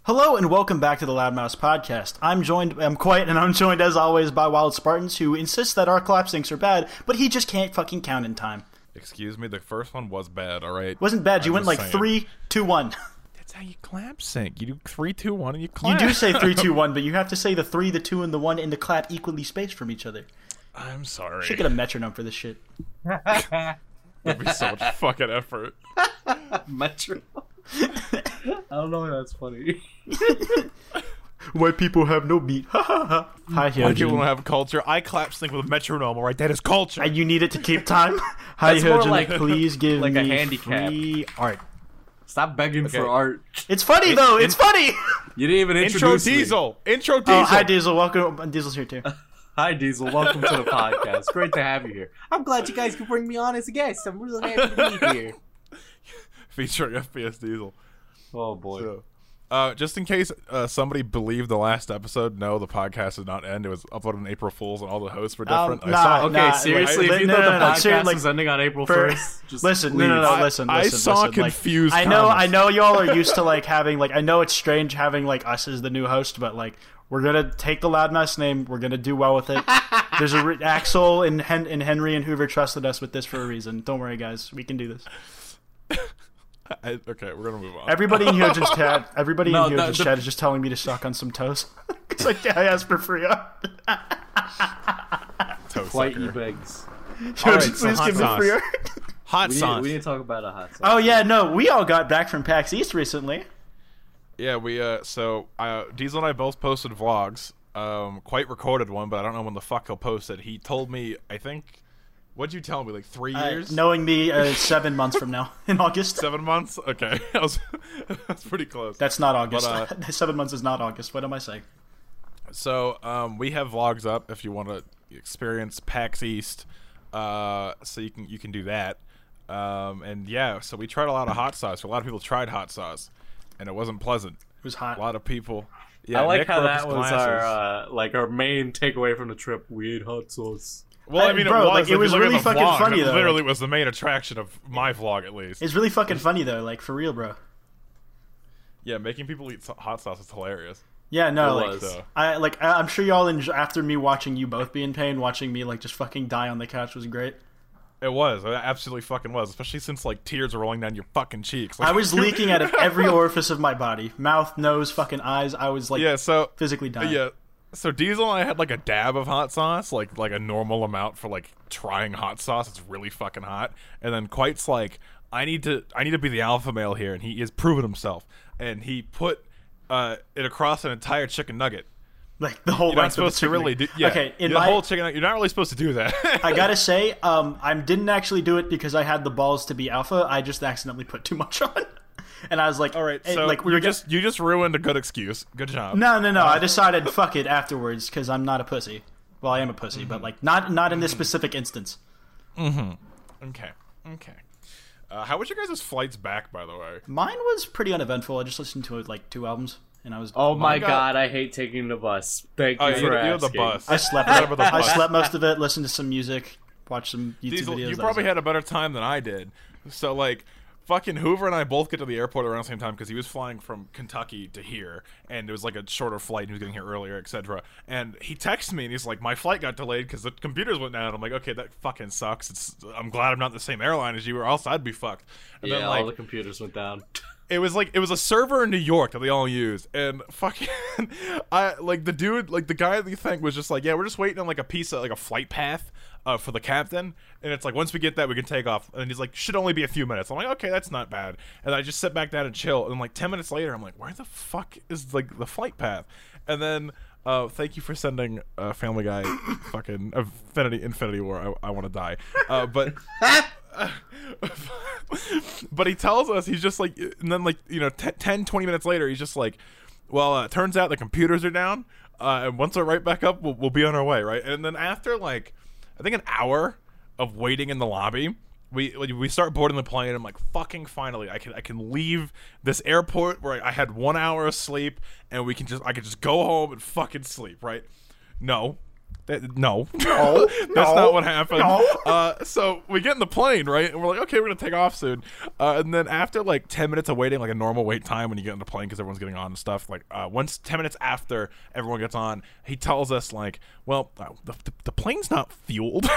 Hello and welcome back to the Loudmouse Podcast. I'm joined as always by Wild Spartans, who insists that our clap syncs are bad, but he just can't fucking count in time. Excuse me, the first one was bad, alright? Wasn't bad, you went like saying. 3, 2, 1. That's how you clap sync. You do 3, 2, 1 and you clap. You do say 3, 2, 1, but you have to say the 3, the 2, and the 1 and the clap equally spaced from each other. I'm sorry. Should get a metronome for this shit. That'd be so much fucking effort. Metro. I don't know why that's funny. White people have no beat. Hi, White people Hyojin. don't have culture. I clap sync with a metronome, alright? That is culture. And you need it to keep time? Hi, That's more Hyojin, like- please give like a me handicap. free art. Stop begging Okay. for art. It's funny, though! It's funny! You didn't even Intro introduce me. Diesel. Intro Diesel. Oh, hi, Diesel. Welcome. Diesel's here, too. Hi, Diesel. Welcome to the podcast. Great to have you here. I'm glad you guys could bring me on as a guest. I'm really happy to be here. Featuring FPS Diesel. Oh, boy. So, just in case somebody believed the last episode, no, the podcast did not end. It was uploaded on April Fool's and all the hosts were different. nah, I saw. Okay, Nah, seriously, like, if you no, thought no, the no, podcast seriously, was ending on April for- 1st, just Listen, leave. no, listen. I saw listen. confused Like, I comments. know y'all are used to like having like I know it's strange having like us as the new host, but like we're gonna take the Loudmouse name. We're gonna do well with it. There's Axel and Henry and Hoover trusted us with this for a reason. Don't worry, guys. We can do this. Okay, we're gonna move on. Everybody in Hyojin's chat. Everybody No, in Hyojin's the- chat is just telling me to suck on some toes. It's like I asked for free art. Toe White sucker. e-begs. Hyojin, Alright, so please hot give me sauce. free art. Hot We sauce. need to talk about a hot sauce. Oh yeah, no, we all got back from PAX East recently. Yeah, we Diesel and I both posted vlogs. Quite recorded one, but I don't know when the fuck he'll post it. He told me, I think, what'd you tell me, like 3 years? Knowing me, 7 months from now in August. 7 months? Okay. That's pretty close. That's not August. But, 7 months is not August. What am I saying? So, we have vlogs up if you want to experience PAX East. So you can do that. And yeah, so we tried a lot of hot sauce. A lot of people tried hot sauce, and it wasn't pleasant. It was hot. A lot of people. Yeah, I like Nick how broke that his was glasses. our main takeaway from the trip. We ate hot sauce. Well, I mean, bro, it was. like, it was if you look really at the fucking vlog, funny, it though. literally was the main attraction of my vlog, at least. It's really fucking funny though, like for real, bro. Yeah, making people eat hot sauce is hilarious. Yeah, no, It like was. I'm sure y'all enjoy, after me watching you both be in pain, watching me like just fucking die on the couch was great. It was. It absolutely fucking was. Especially since, like, tears were rolling down your fucking cheeks. Like, I was leaking out of every orifice of my body, mouth, nose, fucking eyes. I was like yeah, so... physically dying. Yeah. So Diesel and I had, like, a dab of hot sauce. Like a normal amount for, like, trying hot sauce. It's really fucking hot. And then Quite's like, I need to be the alpha male here. And he has proven himself. And he put it across an entire chicken nugget. Like the whole You're not length of the supposed to chicken really wing. do... Yeah, Okay, in the my whole chicken nugget, you're not really supposed to do that. I gotta say, I didn't actually do it because I had the balls to be alpha. I just accidentally put too much on, and I was like, All right, and, so like we you were just ruined a good excuse. Good job. No. I decided fuck it afterwards because I'm not a pussy. Well, I am a pussy, but like not in this specific instance. Okay. How was your guys' flights back, by the way? Mine was pretty uneventful. I just listened to like 2 albums, and I was. Oh my God. god, I hate taking the bus. Thank you Oh, for you're asking. the bus. I slept. Whatever the I bus. slept most of it. Listened to some music. Watched some YouTube Diesel, videos. you that was probably it. had a better time than I did. So, like, fucking Hoover and I both get to the airport around the same time because he was flying from Kentucky to here, and it was like a shorter flight, and he was getting here earlier, etc. And he texts me, and he's like, my flight got delayed because the computers went down. I'm like, okay, that fucking sucks. I'm glad I'm not the same airline as you, or else I'd be fucked. And Yeah, then, all like, the computers went down. it was a server in New York that they all used, and fucking, the guy that you think was just like, yeah, we're just waiting on like a piece of like a flight path for the captain, and it's like once we get that we can take off, and he's like, should only be a few minutes. I'm like, okay, that's not bad, and I just sit back down and chill, and like 10 minutes later, I'm like, where the fuck is like the flight path? And then thank you for sending Family Guy fucking Infinity War. I want to die, but. But he tells us, he's just like, and then like, 10, 20 minutes later, he's just like, well, it turns out the computers are down, and once they're right back up, we'll be on our way, right? And then after like, I think an hour of waiting in the lobby, we start boarding the plane. And I'm like, fucking finally, I can leave this airport where I had 1 hour of sleep, and I can just go home and fucking sleep, right? No, No. No, That's no, not what happened. no. So we get in the plane, right? And we're like, okay, we're going to take off soon. And then after like 10 minutes of waiting, like a normal wait time when you get in the plane because everyone's getting on and stuff, like once 10 minutes after everyone gets on, he tells us like, well, the plane's not fueled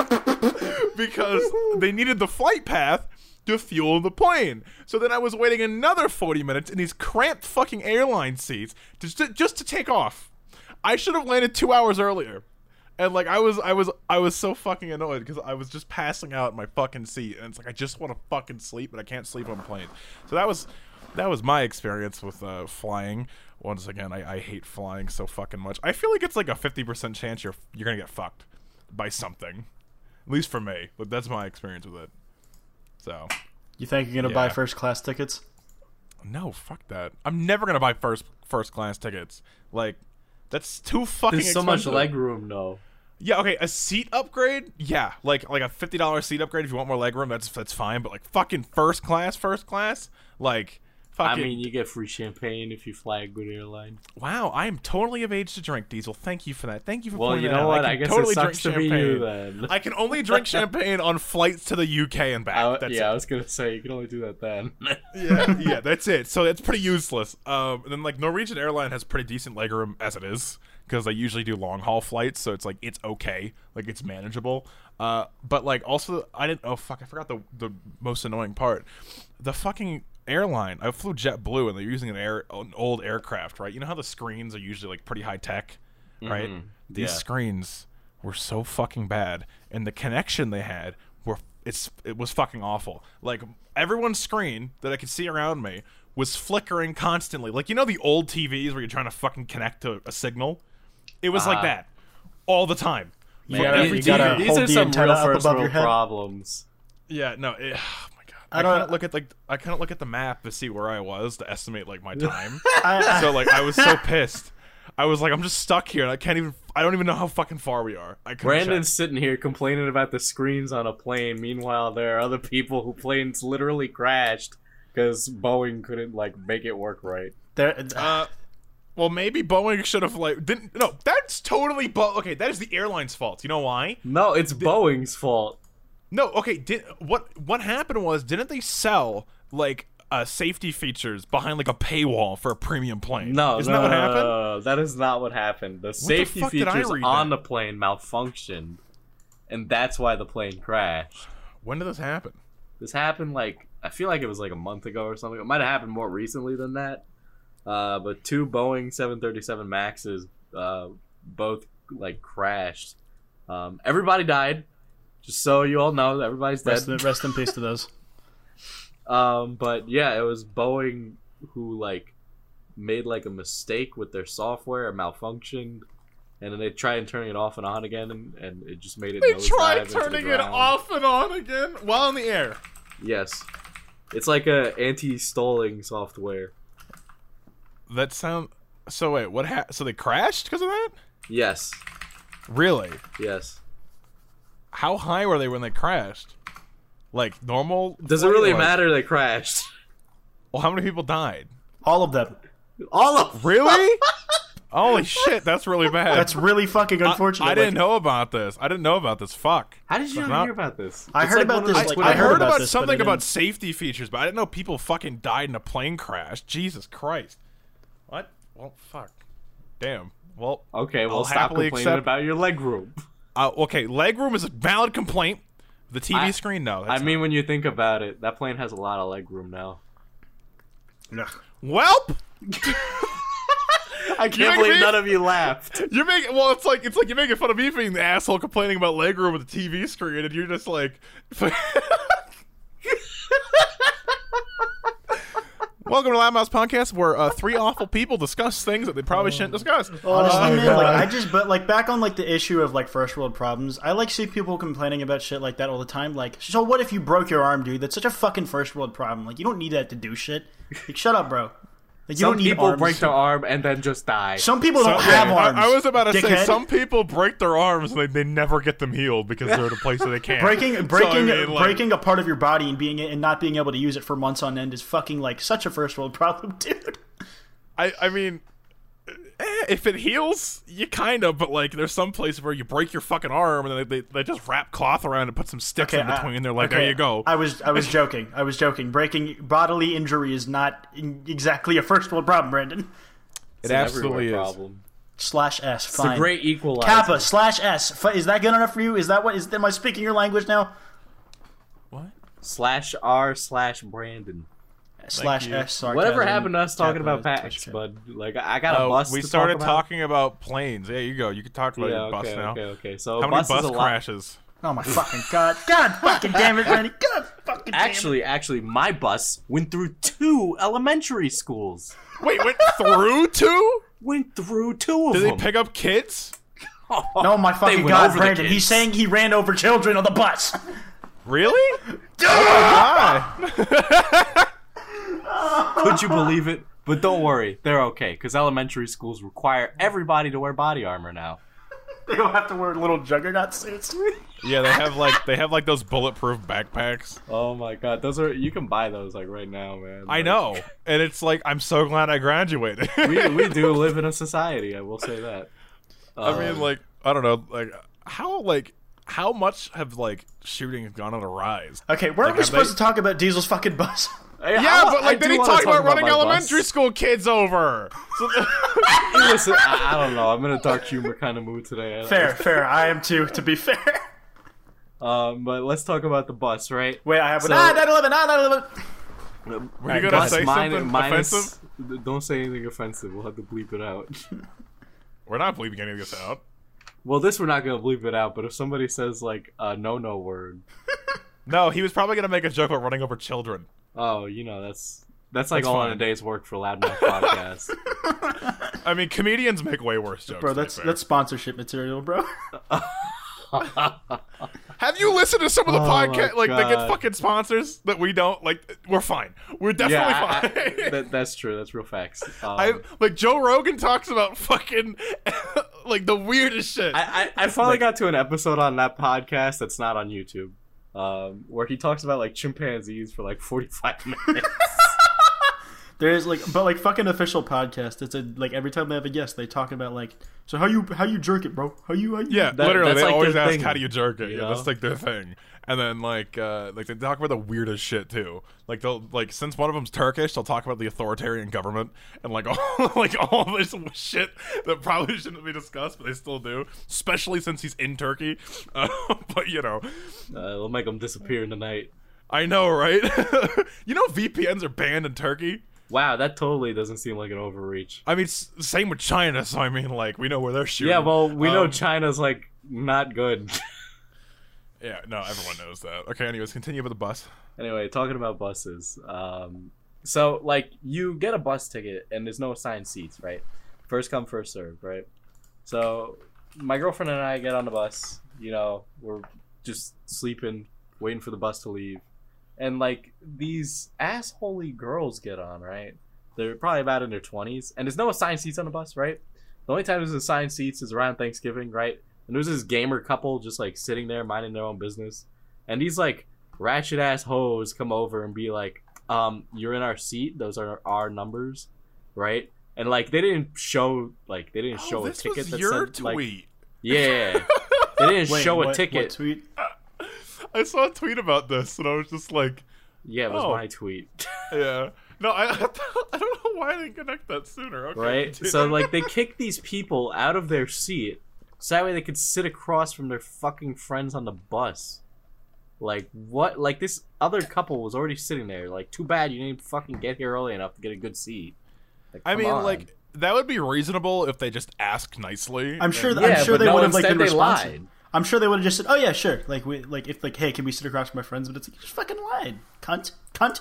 because they needed the flight path to fuel the plane. So then I was waiting another 40 minutes in these cramped fucking airline seats just to take off. I should have landed 2 hours earlier. And like I was so fucking annoyed because I was just passing out in my fucking seat, and it's like I just want to fucking sleep, but I can't sleep on a plane. So that was my experience with flying. Once again, I hate flying so fucking much. I feel like it's like a 50% chance you're gonna get fucked by something, at least for me. But that's my experience with it. So You think you're gonna buy first class tickets? no, fuck that. I'm never gonna buy first class tickets. Like that's too fucking There's so expensive. much leg room, though. Yeah, okay, a seat upgrade? Yeah, like a $50 seat upgrade if you want more legroom, that's fine, but like fucking first class? Like I fucking mean, you get free champagne if you fly a good airline. wow, I am totally of age to drink, Diesel. Thank you for that. Thank you for Well, pointing you that know out. what? I I can guess totally it sucks drink to be champagne. you then. I can only drink champagne on flights to the UK and back. I That's it. was gonna say you can only do that then. Yeah, that's it. So it's pretty useless. And then like Norwegian Airline has pretty decent legroom as it is because they usually do long haul flights, so it's like it's okay, like it's manageable. But like also I forgot the most annoying part. The fucking airline. I flew JetBlue and they're using an old aircraft, right? You know how the screens are usually like pretty high tech, right? These screens were so fucking bad, and the connection they had it was fucking awful. Like everyone's screen that I could see around me was flickering constantly. Like you know the old TVs where you're trying to fucking connect to a signal? It was like that all the time. You gotta these hold are the some antenna real up first above world your head. problems. Yeah, no. Oh my god. I I don't- couldn't look at the map to see where I was to estimate like my time. I- So like I was so pissed. I was like, I'm just stuck here, and I don't even know how fucking far we are. I couldn't Brandon's check. sitting here complaining about the screens on a plane. Meanwhile, there are other people who planes literally crashed because Boeing couldn't like make it work right. Well, maybe Boeing should have like didn't. No, that's totally okay. That is the airline's fault. You know why? No, it's Boeing's fault. No, okay. What happened was didn't they sell like safety features behind like a paywall for a premium plane? No, isn't no, that what no, happened? no, that is not what happened. The safety fuck did I features read on then? the plane malfunctioned, and that's why the plane crashed. When did this happen? This happened like I feel like it was like a month ago or something. It might have happened more recently than that. But two Boeing 737 Maxes both like crashed. Everybody died. Just so you all know, everybody's dead. Rest in peace to those. But yeah, it was Boeing who like made like a mistake with their software, it malfunctioned, and then they tried turning it off and on again, and it just made it. They nosedive tried into the turning it ground. off and on again while in the air. Yes, it's like a anti-stalling software. That sound. So wait, what happened? So they crashed because of that? Yes, Really? yes. How high were they when they crashed? Like normal? Does it flight, really or like- matter they crashed? Well, how many people died? All of them. All of Really? Holy shit, that's really bad. That's really fucking unfortunate. I didn't Like, know about this. Fuck. How did you Not- not hear about this? I It's heard like about one of this, those like, Twitter I heard about about this, but I something about didn't- safety features, but I didn't know people fucking died in a plane crash. Jesus Christ. What? Well, fuck. Damn. Well, Okay, well I'll stop happily complaining accept- about your leg room. okay, legroom is a valid complaint. The TV screen, no. I that's mean, when you think about it, that plane has a lot of leg room now. Ugh. Welp! I You can't make believe me- none of you laughed. You're making it's like you're making fun of me for being the asshole complaining about legroom with the TV screen, and you're just like, welcome to Loud Mouse Podcast, where three awful people discuss things that they probably shouldn't discuss. Honestly, man, God. but like back on like the issue of like first world problems, I like see people complaining about shit like that all the time. Like, so what if you broke your arm, dude? That's such a fucking first world problem. Like, you don't need that to do shit. Like, shut up, bro. Like, you Some don't need people arms. break their arm and then just die. Some people don't have arms. I was about to say dickhead. some people break their arms and they never get them healed because they're at a place where they can't. breaking So, I mean, like- breaking a part of your body and not being able to use it for months on end is fucking like such a first world problem, dude. I mean, if it heals, you kind of, but like there's some places where you break your fucking arm and then they just wrap cloth around and put some sticks in between. They're like, there you go. I was joking. I was joking. Breaking bodily injury is not exactly a first world problem, Brandon. It absolutely is. Problem. /S. Fine. It's a great equalizer. Kappa /S. Is that good enough for you? Is that what is? Am I speaking your language now? What? /R/Brandon. /S. Sarcasm. Whatever happened to us talking about capitalized, packs, touchdown. bud? Like I got a bus. We to started talk about. talking about planes. There you go. You can talk about your bus now. Okay. So How many bus is bus a crashes? Oh my fucking god! God fucking damn it, Randy! God fucking damn it! Actually, my bus went through 2 elementary schools. Wait, went through 2? Went through 2 of Did them. they pick up kids? No, my fucking went god, over the Brandon! kids. He's saying he ran over children on the bus. Really? Oh my. Could you believe it? But don't worry, they're okay, because elementary schools require everybody to wear body armor now. They don't have to wear little juggernaut suits. Yeah, they have like those bulletproof backpacks. Oh my god, you can buy those like right now, man. I Like, know, and it's like I'm so glad I graduated. we do live in a society, I will say that. I mean, like I don't know, how much have like shootings gone on a rise? Okay, weren't we have supposed they- to talk about Diesel's fucking bus? Yeah, but like then he talked about running my elementary bus. school kids over. So, Listen, I don't know. I'm in a dark humor kind of mood today. Fair. I am too, to be fair. But let's talk about the bus, right? Wait, I have So- 9/11. were you gonna Bus say something minus- offensive? Don't say anything offensive. We'll have to bleep it out. We're not bleeping any of this out. Well, this we're not gonna bleep it out. But if somebody says like a no word, No, he was probably gonna make a joke about running over children. oh, that's like That's all in fine. a day's work for Loudmouth Podcast. I mean, comedians make way worse jokes. Bro, to be that's fair. sponsorship material, bro. Have you listened to some of the Oh my podcasts? Like, they get God. fucking sponsors that we don't. Like, we're fine. We're definitely fine. That's true. That's real facts. Like, Joe Rogan talks about fucking, like, the weirdest shit. I finally got to an episode on that podcast that's not on YouTube, where he talks about like chimpanzees for like 45 minutes. There's but fucking official podcast. It's like every time they have a guest, they talk about like, so how you jerk it, bro? How you? Yeah, That- literally, that's they like always their ask, thing, how do you jerk it? you Yeah, know? that's like their thing. And then, like they talk about the weirdest shit, too. Like, they'll, like, since one of them's Turkish, they'll talk about the authoritarian government and, like, all this shit that probably shouldn't be discussed, but they still do. Especially since he's in Turkey. But, you know. It'll make them disappear in the night. I know, right? You know VPNs are banned in Turkey? Wow, that totally doesn't seem like an overreach. I mean, same with China, so I mean, like, we know where they're shooting. Yeah, well, we know China's like not good. Yeah, no, everyone knows that. Okay, anyways, continue with the bus. Anyway, talking about buses. So like you get a bus ticket and there's no assigned seats, right? First come, first served, right? So my girlfriend and I get on the bus. You know, we're just sleeping, waiting for the bus to leave. And like these assholey girls get on, right? They're probably about in their 20s, and there's no assigned seats on the bus, right? The only time there's assigned seats is around Thanksgiving, right? And there's this gamer couple just like sitting there minding their own business, and these like ratchet ass hoes come over and be like, "You're in our seat. Those are our numbers, right?" And like they didn't show a this ticket was that your said tweet. like, yeah, they didn't show a ticket. What tweet? I saw a tweet about this, and I was just like, Yeah, it was Oh. my tweet. yeah. No, I don't know why I didn't connect that sooner. Okay, Right? continue. So like they kicked these people out of their seat so that way they could sit across from their fucking friends on the bus. Like what? Like this other couple was already sitting there. Like too bad you didn't fucking get here early enough to get a good seat. Like, I come mean, on. like that would be reasonable if they just asked nicely. I'm sure. Yeah, I'm sure but they no, would have like instead been they responsive. lied. I'm sure they would have just said, "Oh yeah, sure." Like if hey, can we sit across from my friends? But it's like you just fucking lied, cunt.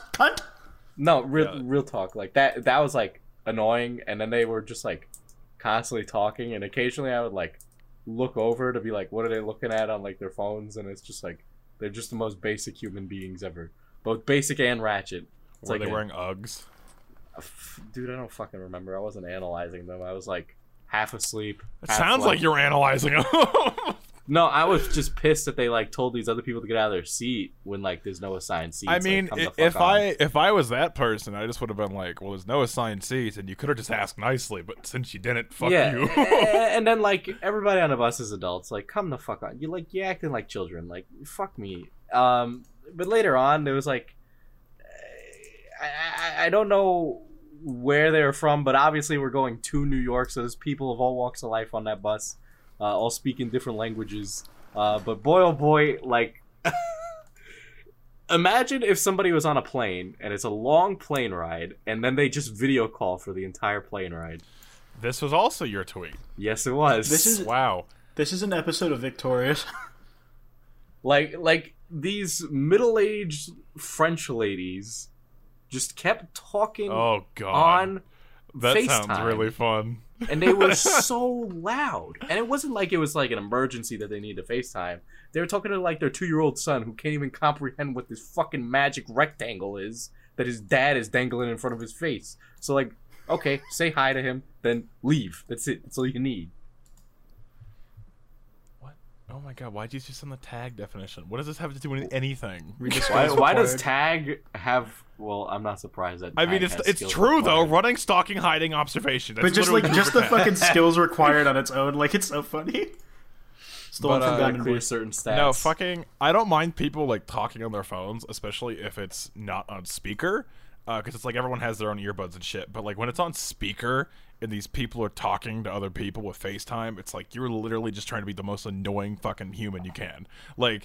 No, real talk. Like that was like annoying, and then they were just like constantly talking, and occasionally I would like look over to be like, what are they looking at on like their phones? And it's just like they're just the most basic human beings ever, both basic and ratchet. It's Were like they wearing Uggs? dude, I don't fucking remember. I wasn't analyzing them. I was like half asleep. It half sounds like like you're analyzing them. No, I was just pissed that they like told these other people to get out of their seat when like there's no assigned seats. I mean, like, come the fuck on. if I was that person, I just would have been like, well, there's no assigned seats, and you could have just asked nicely, but since you didn't, fuck you. And then like everybody on the bus is adults. Like, come the fuck on. You're acting like children. Like, fuck me. But later on, there was like, I don't know where they're from, but obviously we're going to New York, so there's people of all walks of life on that bus, all speaking different languages. But boy, oh boy, like, imagine if somebody was on a plane and it's a long plane ride, and then they just video call for the entire plane ride. This was also your tweet. Yes, it was. Wow. This is an episode of Victorious. Like these middle-aged French ladies just kept talking Oh god. on That FaceTime. sounds really fun. And they were so loud. And it wasn't like it was like an emergency that they needed to FaceTime. They were talking to like their 2-year-old son who can't even comprehend what this fucking magic rectangle is that his dad is dangling in front of his face. So like, okay, say hi to him, then leave. That's it. That's all you need. What? Oh my god, why'd you just send the tag definition? What does this have to do with anything? Why does tag have... Well, I'm not surprised that I mean, tag has it's skills true though. required. Running, stalking, hiding, observation. That's But just literally like just the tag. fucking skills required on its own, like it's so funny. It's the one from Gotta Diamond clear Beast. certain stats. No, fucking. I don't mind people like talking on their phones, especially if it's not on speaker, because it's like everyone has their own earbuds and shit. But like when it's on speaker and these people are talking to other people with FaceTime, it's like you're literally just trying to be the most annoying fucking human you can. Like,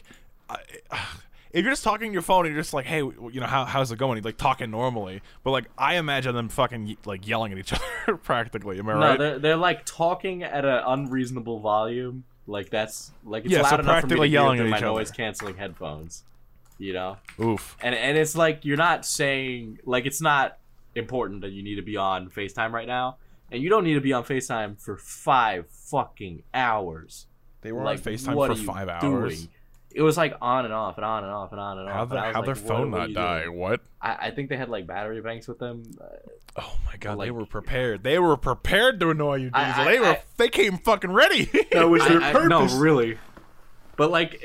if you're just talking on your phone and you're just like, hey, you know, how's it going? You're like talking normally, but like I imagine them fucking like yelling at each other practically. Am I right? No, they're like talking at an unreasonable volume. Like that's like it's Yeah, loud so enough for me to practically hear yelling through at my each other. noise canceling headphones. You know, Oof. and it's like you're not saying like it's not important that you need to be on FaceTime right now, and you don't need to be on FaceTime for 5 fucking hours. They were Like, on FaceTime what for are you 5 hours. doing? It was like on and off and on and off and on and off. And I was How'd their like, phone what are not you die? doing? What? I think they had like battery banks with them. Oh my god, they Like- were prepared. They were prepared to annoy you, Diesel. I- They came fucking ready. That was their No, purpose. really. But like,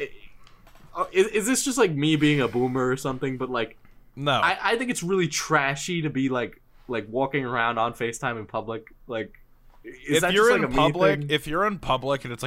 is this just like me being a boomer or something? But like, No. I think it's really trashy to be like walking around on FaceTime in public. Like, is if that you're just, like, in a me public, thing? if you're in public and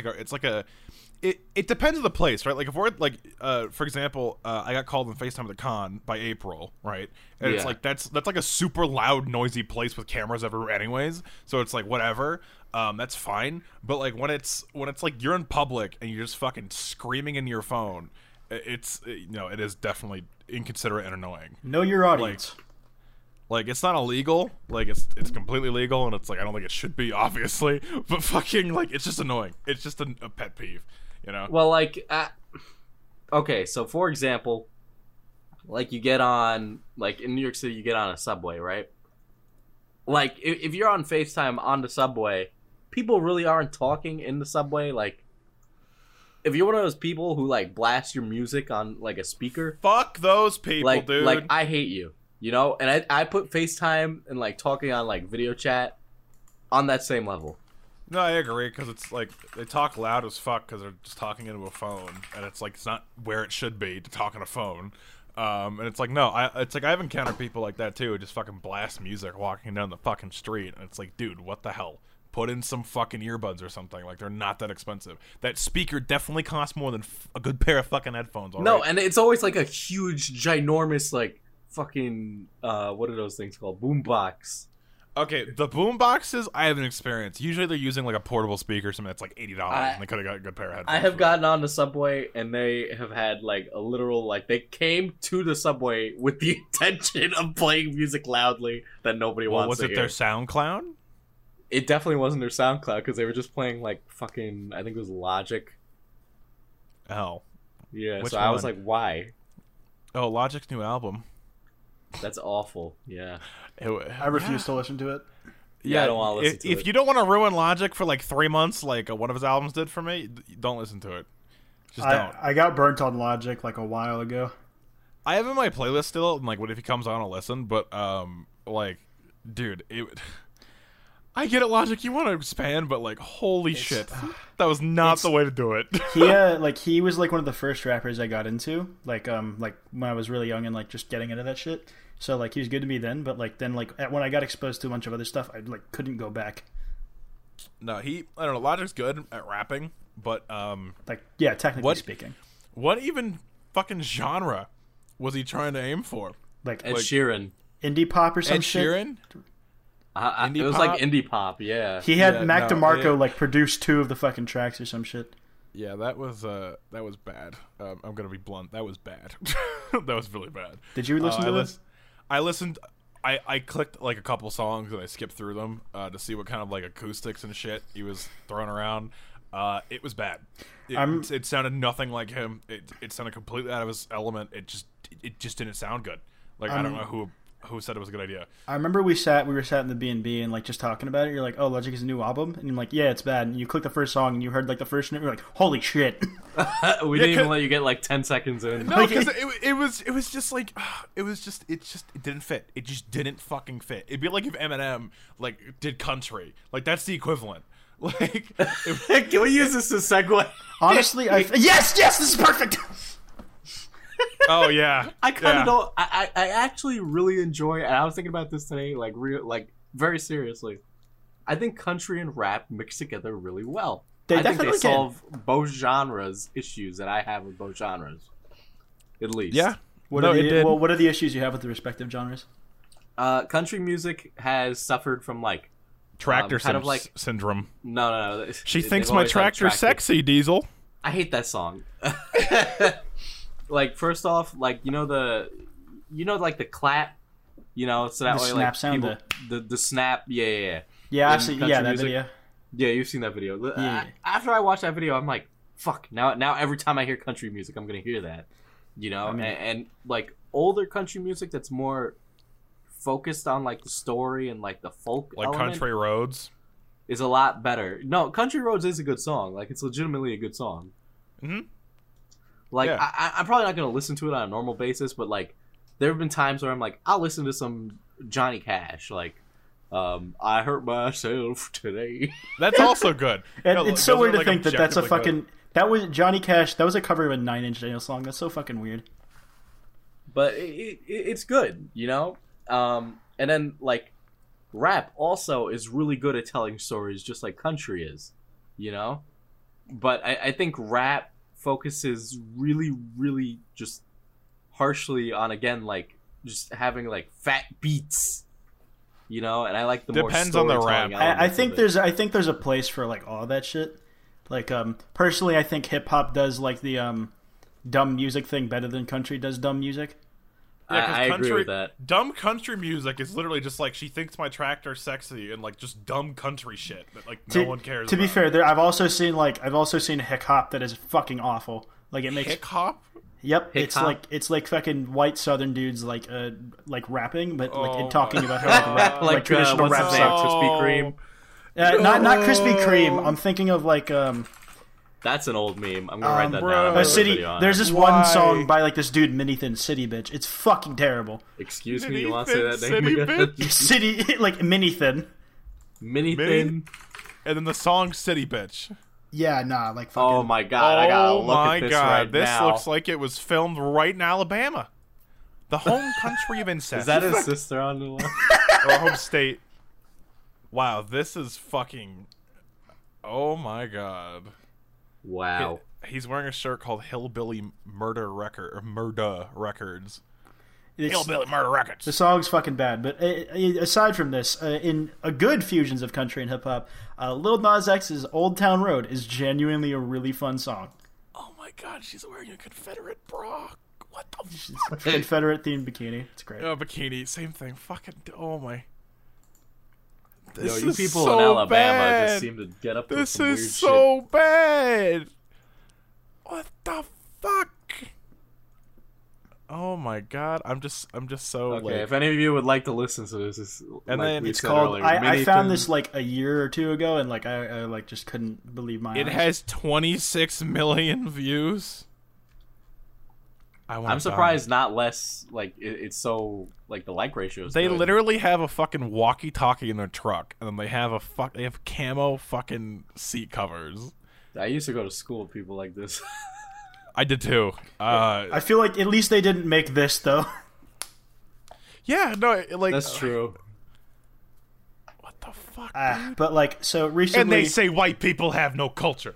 it depends on the place, right? Like if we're like, for example, I got called on FaceTime at the con by April, right? And it's Yeah. like that's like a super loud, noisy place with cameras everywhere, anyways. So it's like whatever, that's fine. But like when it's like you're in public and you're just fucking screaming into your phone, it is definitely inconsiderate and annoying. Know your audience. Like it's not illegal, like it's completely legal, and it's like I don't think it should be, obviously, but fucking like it's just annoying. It's just a pet peeve, you know. Well, like, okay, so for example, like you get on, like in New York City, you get on a subway, right? Like if you're on FaceTime on the subway, people really aren't talking in the subway. Like, if you're one of those people who like blast your music on like a speaker, Fuck those people, like, dude. like I hate you, you know. And I put FaceTime and like talking on like video chat on that same level. No, I agree, because it's like they talk loud as fuck because they're just talking into a phone, and it's like it's not where it should be to talk on a phone. And it's like I've encountered people like that too, who just fucking blast music walking down the fucking street, and it's like, dude, what the hell? Put in some fucking earbuds or something. Like, they're not that expensive. That speaker definitely costs more than a good pair of fucking headphones. All No, right? and it's always like a huge, ginormous, like fucking what are those things called? Boombox. Okay, the boom boxes I haven't experienced. Usually they're using like a portable speaker or something that's like $80, and they could have got a good pair of headphones. I have for it. gotten on the subway and they have had like a literal like they came to the subway with the intention of playing music loudly that nobody Well, wants was to it hear. their SoundCloud? It definitely wasn't their SoundCloud because they were just playing like fucking I think it was Logic. Oh. Yeah, Which so I was one? like, why? Oh, Logic's new album. That's awful. Yeah. I refuse to listen to it. Yeah, I don't wanna listen to if it. you don't want to ruin Logic for like 3 months, like one of his albums did for me, don't listen to it. Just don't. I got burnt on Logic like a while ago. I have it in my playlist still, and like, what if he comes on, I'll listen. But like, dude, I get it, Logic. You want to expand, but like, holy shit, that was not the way to do it. He was like one of the first rappers I got into, like when I was really young and like just getting into that shit. So like he was good to me then, but like then like when I got exposed to a bunch of other stuff, I like couldn't go back. No, I don't know. Logic's good at rapping, but like yeah, technically speaking, what even fucking genre was he trying to aim for? Like Ed Sheeran, indie pop or some Ed shit. Sheeran? It was like indie pop, yeah. He had Mac DeMarco like produce 2 of the fucking tracks or some shit. Yeah, that was bad. I'm gonna be blunt. That was bad. That was really bad. Did you listen to this? I listened. I clicked like a couple songs and I skipped through them to see what kind of like acoustics and shit he was throwing around. It was bad. It sounded nothing like him. It sounded completely out of his element. It just didn't sound good. Like I don't know who said it was a good idea. I remember we were sat in the B&B and like just talking about it. You're like, oh, Logic is a new album, and I'm like, yeah, it's bad. And you click the first song and you heard like the first note. You're like, holy shit. We didn't even let you get like 10 seconds in. No, because it was just like it didn't fit. It just didn't fucking fit. It'd be like if Eminem like did country. Like that's the equivalent. Like, can we use this as a segue? Honestly, yes, this is perfect. Oh yeah, I kind of don't. I actually really enjoy. And I was thinking about this today, like very seriously. I think country and rap mix together really well. I think they solve both genres issues that I have with both genres, at least. Yeah. What are the issues you have with the respective genres? Country music has suffered from like tractor kind of like syndrome. No. She thinks my tractor's sexy, Diesel. I hate that song. Like first off, like like the clap, so that the way snap like sound, people, the snap, yeah. I've seen that video. Yeah, you've seen that video. Yeah. After I watched that video, I'm like, fuck. Now every time I hear country music, I'm gonna hear that, and like older country music that's more focused on like the story and like the folk like element Country Roads is a lot better. No, Country Roads is a good song. Like it's legitimately a good song. Mm-hmm. Like Yeah. I'm probably not gonna listen to it on a normal basis, but like there have been times where I'm like, I'll listen to some Johnny Cash, like I hurt myself today. That's also good. And it's so weird to think that that's a objectively fucking that was Johnny Cash. That was a cover of a 9 Inch Nails song. That's so fucking weird. But it's good, And then like rap also is really good at telling stories, just like country is, But I think rap focuses really, really just harshly on again like just having like fat beats, and I like the Depends more on the storytelling rap. I think there's a place for like all that shit. Like personally, I think hip hop does like the dumb music thing better than country does dumb music. Yeah, I agree with that. Dumb country music is literally just like she thinks my tractor's sexy and like just dumb country shit that like no one cares. To be fair, I've also seen hick hop that is fucking awful. Like it makes hick hop. Yep, Hick hop? it's like fucking white Southern dudes like rapping, but like and talking about how rap, like traditional what's rap his name? songs. Krispy Kreme. Not Krispy Kreme. I'm thinking of like That's an old meme. I'm gonna write that bro. down. a city. There's this Why? one song by like this dude Mini Thin, City Bitch. It's fucking terrible. Excuse me, Mini you want to say that Thin name City again? Bitch? City like Mini Thin. Mini Mini? Thin. And then the song "City Bitch." Yeah, nah, like fucking. Oh my god! I gotta Oh look my at this god! right This now. looks like it was filmed right in Alabama, the home country of incest. Is that his sister on the line? or home state? Wow, this is fucking. Oh my god! Wow. He's wearing a shirt called Hillbilly Murder Records. It's- Hillbilly Murder Records. The song's fucking bad, but aside from this, in a good fusions of country and hip hop, Lil Nas X's "Old Town Road" is genuinely a really fun song. Oh my god, she's wearing a Confederate bra. What the fuck? Confederate themed bikini. It's great. Oh, bikini, same thing. Fucking, oh my. Yo, This you is people so in Alabama bad. just seem to get up to This some weird is so shit. bad. What the fuck? Oh my god, I'm just so Okay, like. if any of you would like to listen to this, And like then we it's said Called. earlier, I Mini found Thin. this like a year or two ago, and like I like just couldn't believe my It eyes. has 26 million views. I'm surprised not less. Like it's so like the like ratio is They good. literally have a fucking walkie-talkie in their truck, and then they have they have camo fucking seat covers. I used to go to school with people like this. I did too. I feel like at least they didn't make this though. Yeah, no, like That's true. What the fuck, dude? But like, so recently, And they say white people have no culture.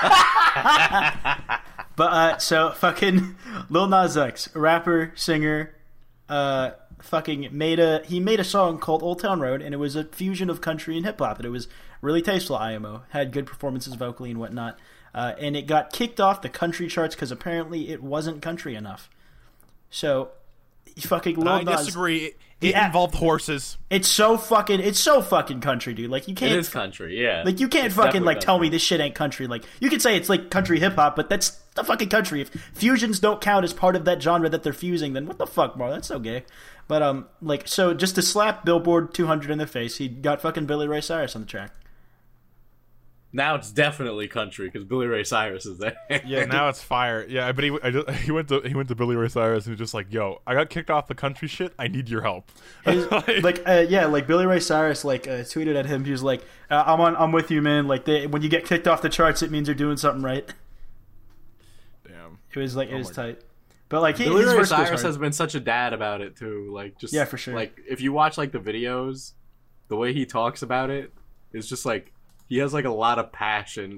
but so fucking Lil Nas X, rapper, singer, fucking made a song called Old Town Road, and it was a fusion of country and hip hop, and it was really tasteful. IMO had good performances vocally and whatnot, and it got kicked off the country charts because apparently it wasn't country enough. So, fucking Lil I Nas. disagree. It Yeah. involved horses. It's so fucking country, dude. Like you It can't. is country, yeah. Like you can't It's fucking definitely like tell me country. this shit ain't country. Like you could say it's like country hip hop, but that's the fucking country. If fusions don't count as part of that genre that they're fusing, then what the fuck, bro? That's so gay. But like so just to slap Billboard 200 in the face, he got fucking Billy Ray Cyrus on the track. Now it's definitely country because Billy Ray Cyrus is there. Yeah, now it's fire. Yeah, but he went to Billy Ray Cyrus and he was just like, "Yo, I got kicked off the country shit. I need your help." Like Billy Ray Cyrus tweeted at him. He was like, I'm with you, man. Like when you get kicked off the charts, it means you're doing something right. Damn. It was like it was tight. But like Billy his Ray verse goes Cyrus hard. has been such a dad about it too. Like just Yeah, for sure. Like if you watch like the videos, the way he talks about it is just like he has like a lot of passion.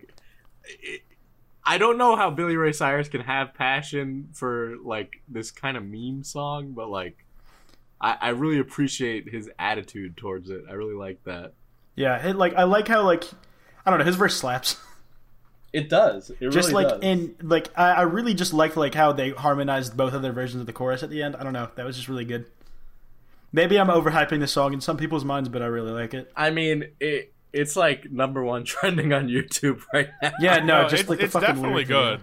I don't know how Billy Ray Cyrus can have passion for like this kind of meme song, but like I really appreciate his attitude towards it. I really like that. Yeah, I like how I don't know, his verse slaps. It does. It Just really like does. in like I really just liked like how they harmonized both of their versions of the chorus at the end. I don't know, that was just really good. Maybe I'm overhyping the song in some people's minds, but I really like it. I mean, it's like #1 trending on YouTube right now. Yeah, no, just it's, like the it's fucking definitely lyric good.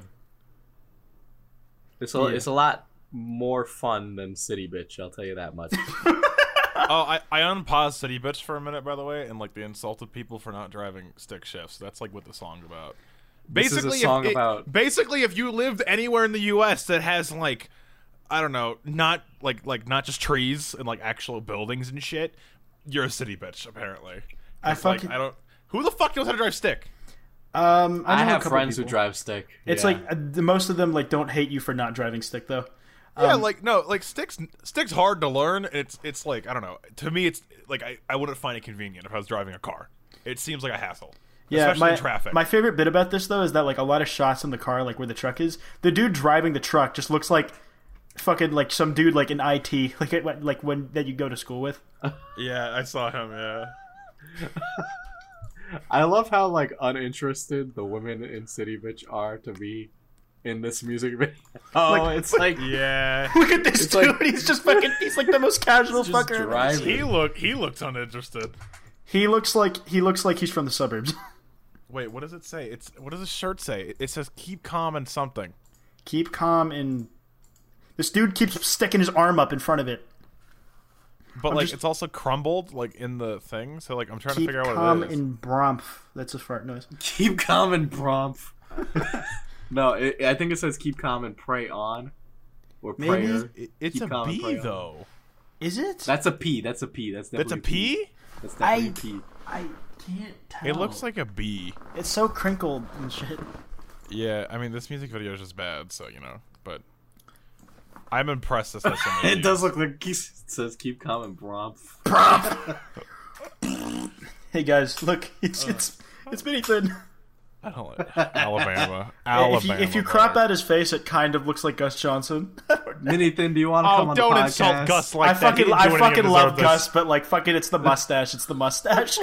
video. It's a lot more fun than City Bitch, I'll tell you that much. Oh, I unpaused City Bitch for a minute, by the way, and like they insulted people for not driving stick shifts. That's like what the song's about. This is a song about- basically if you lived anywhere in the U.S. that has like, I don't know, not not just trees and like actual buildings and shit, you're a city bitch apparently. I It's like, fucking- I don't. Who the fuck knows how to drive stick? I I know a have couple friends who people. drive stick. It's Yeah. like most of them like don't hate you for not driving stick though. Yeah, like no, like stick's hard to learn. It's like I don't know. To me, it's like I wouldn't find it convenient if I was driving a car. It seems like a hassle. Yeah, Especially in traffic. My favorite bit about this though is that like a lot of shots in the car, like where the truck is, the dude driving the truck just looks like fucking like some dude like in IT, like when that you go to school with. Yeah, I saw him. Yeah. I love how like uninterested the women in City Bitch are to be in this music video. Oh, Like- it's like Yeah. Look at this It's dude. like- He's just fucking. He's like the most casual Just fucker. I've ever driving. seen. He looks uninterested. He looks like he's from the suburbs. Wait, what does it say? What does his shirt say? It says keep calm and something. Keep calm and this dude keeps sticking his arm up in front of it. But like just- it's also crumbled like in the thing. So like I'm trying to Keep figure out calm what it is. and bromph. That's a fart noise. keep calm and prompt. No, I think it says keep calm and pray on, or Maybe. prayer. It's Keep a calm and B pray on. though. Is it? That's a P. That's a P. That's That's a definitely P? That's definitely a P. I can't tell. It looks like a B. It's so crinkled and shit. Yeah, I mean this music video is just bad, so you know. But I'm impressed this has so many It does views. look like it says keep calm and prompt. Hey guys, look, it's been Ethan. I don't like Alabama. If you crop out his face, it kind of looks like Gus Johnson. Minithin, do you want to come Oh, on don't the podcast? insult Gus like I that. He fucking didn't do anything to love deserve this. Gus, but like fucking, it's the mustache. It's the mustache.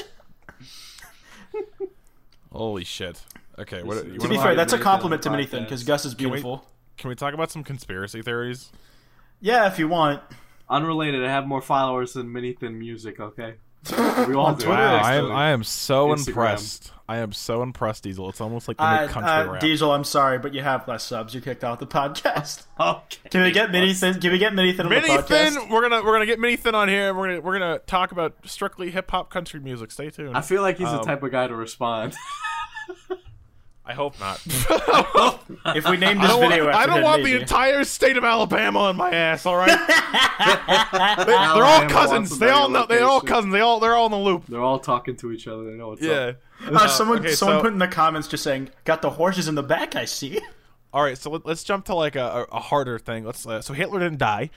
Holy shit. Okay, what? You To wanna be Why fair, is that's a Minithin compliment to on the Minithin because podcast? Gus is Can we- beautiful. Can we talk about some conspiracy theories? Yeah, if you want. Unrelated, I have more followers than Minithin music. Okay, we all do. Twitter, Wow, actually. I am so Instagram. impressed. I am so impressed, Diesel. It's almost like you make country rap. Diesel, I'm sorry, but you have less subs. You're kicked off the podcast. Okay. Can we get Minithin? Can we get Minithin on the podcast? Minithin, we're gonna get Minithin on here. We're gonna talk about strictly hip hop country music. Stay tuned. I feel like he's the Um, type of guy to respond. I hope not. If we name this video after I don't him, want maybe. the entire state of Alabama on my ass. All right, they're all Alabama cousins. wants They all know. They're all location. cousins. They're all in the loop. They're all talking to each other. They know what's up. Yeah. Someone okay, someone so- put in the comments just saying, "Got the horses in the back, I see." All right, so let's jump to like a harder thing. Let's so Hitler didn't die.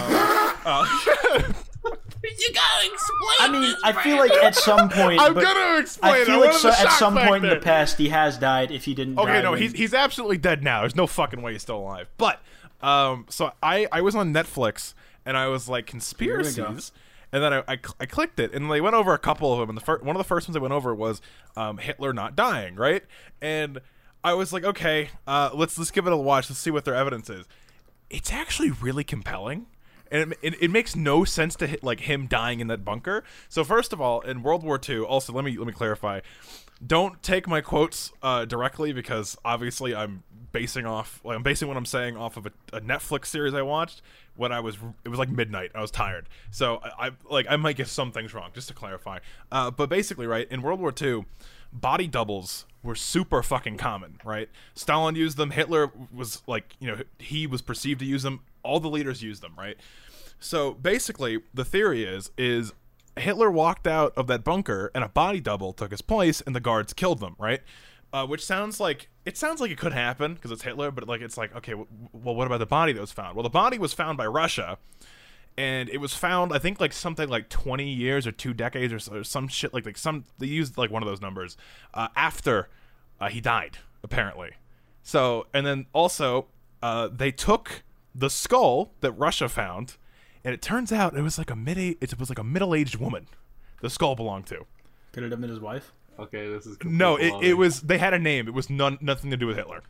You gotta explain. I mean, I feel like at some point, I'm but gonna explain. I it. feel wanted like the at shock some point in the factor. past he has died. If he didn't, die Okay, no, when- he's absolutely dead now. There's no fucking way he's still alive. But so I was on Netflix and I was like conspiracies, and then I clicked it and they went over a couple of them. And one of the first ones they went over was Hitler not dying, right? And I was like, okay, let's give it a watch. Let's see what their evidence is. It's actually really compelling. And it makes no sense to hit, like, him dying in that bunker. So first of all, in World War II, also let me clarify. Don't take my quotes directly because obviously I'm basing what I'm saying off of a Netflix series I watched when it was like midnight. I was tired, so I might get some things wrong. Just to clarify, but basically, right, in World War II, body doubles were super fucking common, right? Stalin used them. Hitler was like, he was perceived to use them. All the leaders used them, right? So basically, the theory is Hitler walked out of that bunker and a body double took his place and the guards killed them, right? Which sounds like it could happen because it's Hitler, but like it's like, okay, well, what about the body that was found? Well, the body was found by Russia, and it was found, I think, like something like 20 years or 2 decades or some shit like some, they used like one of those numbers after he died, apparently. So, and then also they took the skull that Russia found, and it turns out it was like a middle-aged woman the skull belonged to. Could it have been his wife? Okay, this is No, complete it baloney. was, they had a name. It was nothing to do with Hitler.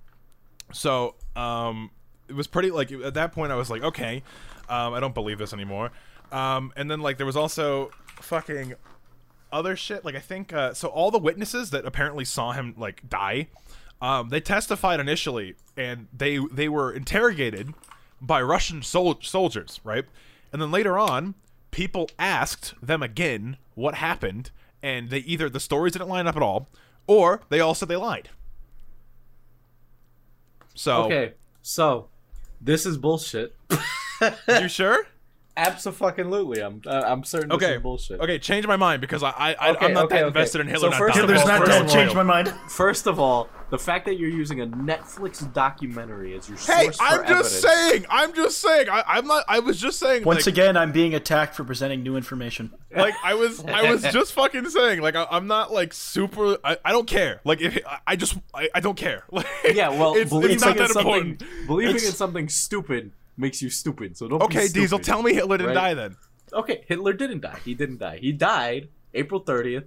So, it was pretty, like, at that point I was like, okay, I don't believe this anymore. And then, like, there was also fucking other shit. Like, I think, so all the witnesses that apparently saw him, like, die, they testified initially, and they were interrogated by Russian soldiers, right? And then later on, people asked them again what happened, and they either, the stories didn't line up at all, or they all said they lied. So, Okay, so this is bullshit. you sure? Absolutely, I'm certain this Okay, is bullshit. okay, change my mind because I'm Okay, not okay, that okay. invested in Hitler So not first dying. of all, Hitler's not first dead. of Change all- my mind. First of all, the fact that you're using a Netflix documentary as your Hey, source for I'm evidence. just saying. I'm not. I was just saying. Once like, again, I'm being attacked for presenting new information. like I was just fucking saying. Like I'm not like super. I don't care. Like if I don't care. Like, Yeah, well, it's believing not in that something, important. believing It's- in something stupid makes you stupid. So don't. Be Okay, stupid, Diesel, tell me Hitler didn't right? die then. Okay, Hitler didn't die. He didn't die. He died April 30th,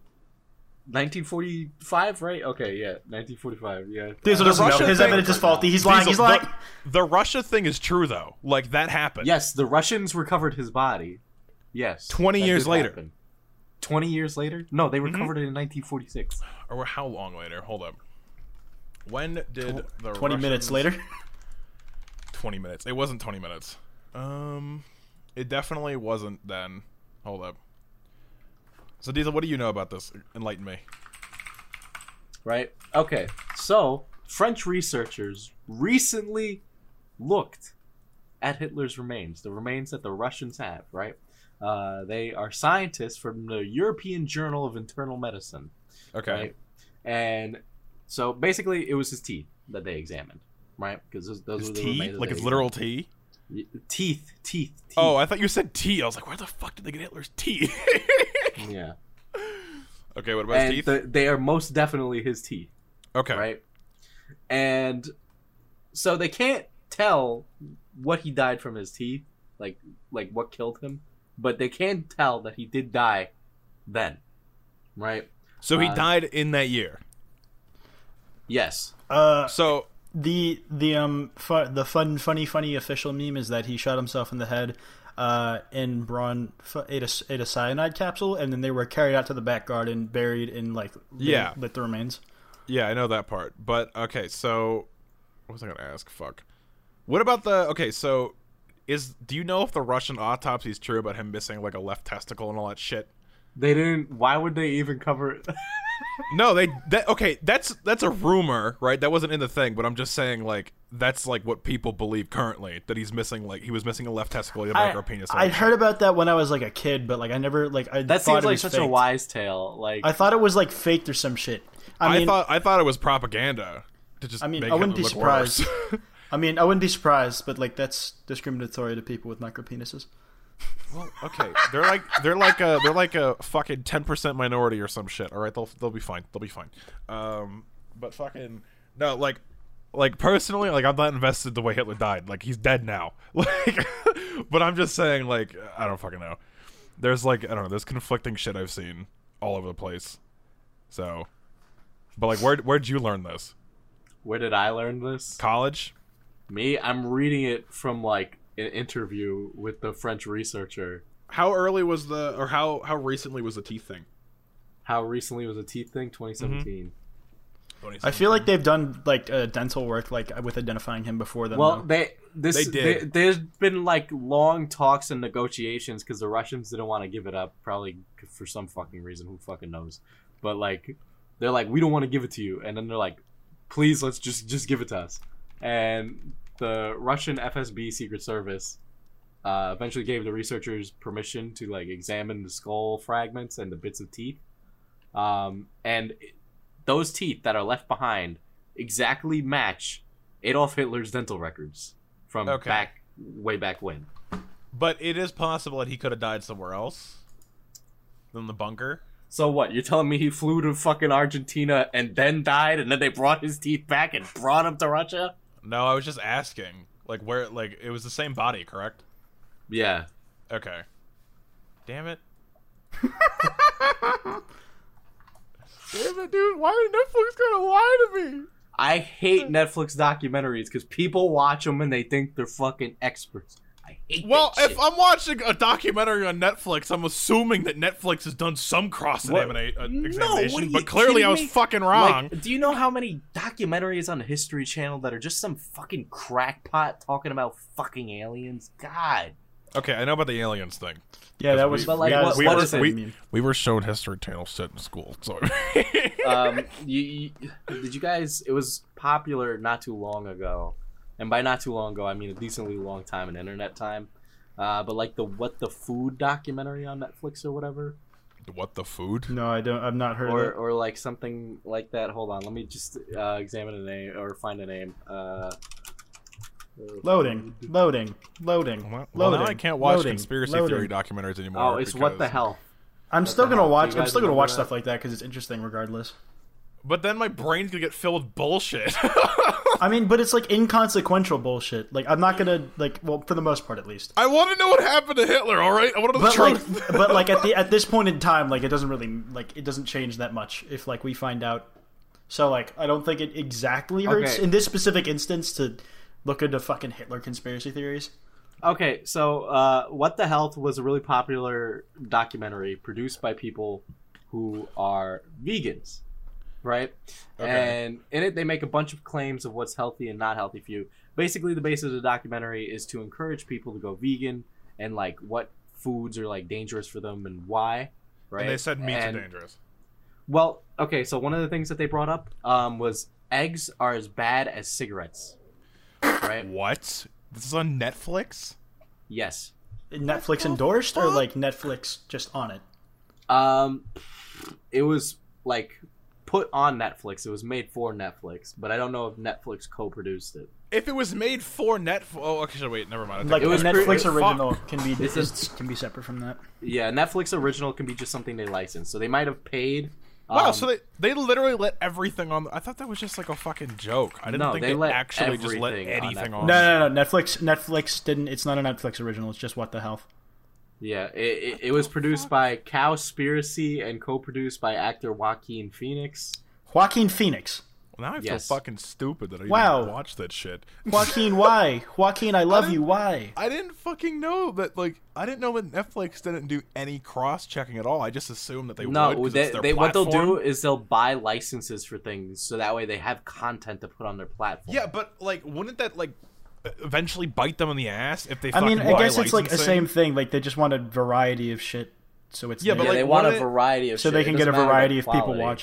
1945. Right? Okay, yeah, 1945. Yeah. Diesel doesn't know. Russia His thing- evidence is faulty. He's lying. Diesel, He's lying. The Russia thing is true though. Like that happened. Yes, the Russians recovered his body. Yes. 20 that years did later. happen. 20 years later? No, they Mm-hmm. recovered it in 1946. Or how long later? Hold up. When did the 20 minutes Russians- later. 20 minutes. It wasn't 20 minutes. It definitely wasn't then. Hold up. So Diesel, what do you know about this? Enlighten me. Right? Okay, so French researchers recently looked at Hitler's remains, the remains that the Russians have, right? They are scientists from the European Journal of Internal Medicine, Okay. right? And so basically, it was his teeth that they examined, right? Because those His were the tea? remains that Like they his literal tea? teeth. Oh, I thought you said tea. I was like, where the fuck did they get Hitler's tea? Yeah. Okay, what about his And teeth? they are most definitely his teeth. Okay. Right? And so they can't tell what he died from his teeth, like what killed him, but they can tell that he did die then. Right? So he died in that year. Yes. So The funny official meme is that he shot himself in the head, and Braun ate a cyanide capsule, and then they were carried out to the back garden, buried in lit the remains. yeah, I know that part. But okay, so what was I gonna ask? Fuck. What about the so do you know if the Russian autopsy is true about him missing like a left testicle and all that shit? They didn't. Why would they even cover it? No, okay, that's a rumor, right? That wasn't in the thing, but I'm just saying, like, that's like what people believe currently, that he was missing a left testicle, he had a micro penis. I heard about that when I was like a kid, but like I never like I That thought seems it like was such faked. a wise tale. Like I thought it was like faked or some shit. I thought it was propaganda to just make I wouldn't Hitler be look worse. surprised. I wouldn't be surprised, but like that's discriminatory to people with micro penises. Well, okay, they're like a fucking 10% minority or some shit. All right, they'll be fine. They'll be fine. But fucking no, like personally, like I'm not invested the way Hitler died. Like he's dead now. Like, but I'm just saying, like I don't fucking know. There's like I don't know. There's conflicting shit I've seen all over the place. So, but like where'd you learn this? where did I learn this? College? Me, I'm reading it from like an interview with the French researcher. How early was how recently was the teeth thing? How recently was the teeth thing? 2017. I feel like they've done like dental work like with identifying him before then. Well, though. They did. There's been like long talks and negotiations because the Russians didn't want to give it up, probably for some fucking reason. Who fucking knows? But like, they're like, we don't want to give it to you, and then they're like, please, let's just give it to us. And the Russian FSB Secret Service eventually gave the researchers permission to like examine the skull fragments and the bits of teeth, those teeth that are left behind exactly match Adolf Hitler's dental records from way back when. But it is possible that he could have died somewhere else than the bunker. So what? You're telling me he flew to fucking Argentina and then died, and then they brought his teeth back and brought him to Russia? No, I was just asking. Like, where, like, it was the same body, correct? Yeah. Okay. Damn it. Damn it, dude. Why did Netflix gotta lie to me? I hate Netflix documentaries because people watch them and they think they're fucking experts. I hate that shit. If I'm watching a documentary on Netflix, I'm assuming that Netflix has done some cross-examination, but clearly I was fucking wrong. Like, do you know how many documentaries on the History Channel that are just some fucking crackpot talking about fucking aliens? God. Okay, I know about the aliens thing. Yeah, that was. But, like, yeah, what is it? We were shown History Channel shit in school, so. Did you guys? It was popular not too long ago, and by not too long ago, I mean a decently long time in internet time. But like the What the Food documentary on Netflix or whatever. What the Food? No, I don't. I've not heard of it. Or like something like that. Hold on, let me just examine a name or find a name. Loading. Well, now I can't watch conspiracy theory documentaries anymore. Oh, it's What the Hell. I'm still gonna watch. I'm still gonna watch that? stuff like that because it's interesting, regardless. But then my brain's gonna get filled with bullshit. I mean, but it's like inconsequential bullshit. Like I'm not gonna like. Well, for the most part, at least. I want to know what happened to Hitler. All right, I want to know the truth. but like at this point in time, like it doesn't really like it doesn't change that much if like we find out. So like I don't think it exactly hurts in this specific instance to look into fucking Hitler conspiracy theories. Okay, so What the Health was a really popular documentary produced by people who are vegans, right? Okay. And in it, they make a bunch of claims of what's healthy and not healthy for you. Basically, the basis of the documentary is to encourage people to go vegan and like what foods are like dangerous for them and why, right? And they said meats are dangerous. Well, okay, so one of the things that they brought up was eggs are as bad as cigarettes, right? What? This is on Netflix? Yes. Netflix endorsed or like Netflix just on it? It was like put on Netflix. It was made for Netflix, but I don't know if Netflix co-produced it. If it was made for Netflix, oh, okay, wait, never mind. Like it was a Netflix pretty- original can be This can be separate from that. Yeah, Netflix original can be just something they license. So they might have paid. Wow, so they literally let everything on. I thought that was just like a fucking joke. I didn't think they actually just let anything on. No. Netflix didn't. It's not a Netflix original. It's just What the Health. Yeah, it was produced by Cowspiracy and co-produced by actor Joaquin Phoenix. Joaquin Phoenix. Well, now I feel Yes. fucking stupid that I even watched that shit. Joaquin, why? Joaquin, I love you. Why? I didn't fucking know that. Like, I didn't know that Netflix didn't do any cross-checking at all. I just assumed that they would. 'Cause it's their they what they'll platform. do is they'll buy licenses for things, so that way they have content to put on their platform. Yeah, but like, wouldn't that like eventually bite them in the ass if they? I mean, fucking I guess buy it's like the licensing? same thing. Like they just want a variety of shit, so it's Yeah, there. but, Yeah, like, they want a wouldn't it- variety of so shit. they It can get a doesn't matter variety the of people quality. watching.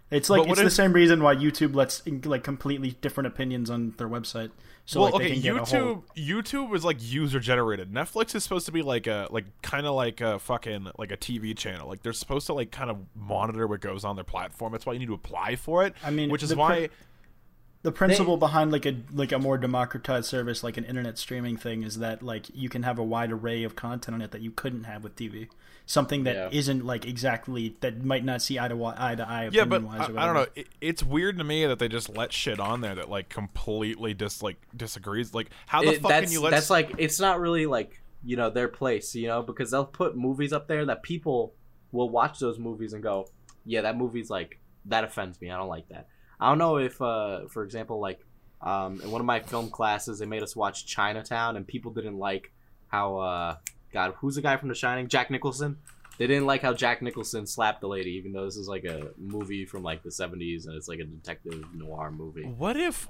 It's like But what it's the if- same reason why YouTube lets like completely different opinions on their website. So Well, like they okay, can get a whole. YouTube is like user generated. Netflix is supposed to be like a kind of like a fucking like a TV channel. Like they're supposed to like kind of monitor what goes on their platform. That's why you need to apply for it. I mean, which is the why. The principle behind like a more democratized service like an internet streaming thing is that like you can have a wide array of content on it that you couldn't have with TV. Something that isn't like exactly that might not see eye to eye. Yeah, but opinion-wise or I don't whatever. know. It's weird to me that they just let shit on there that like completely disagrees. Like, how the fuck can you let? That's like it's not really like their place, because they'll put movies up there that people will watch those movies and go, yeah, that movie's like that offends me. I don't like that. I don't know if, for example, like in one of my film classes, they made us watch Chinatown, and people didn't like how God, who's the guy from The Shining? Jack Nicholson. They didn't like how Jack Nicholson slapped the lady, even though this is like a movie from like the 70s and it's like a detective noir movie. What if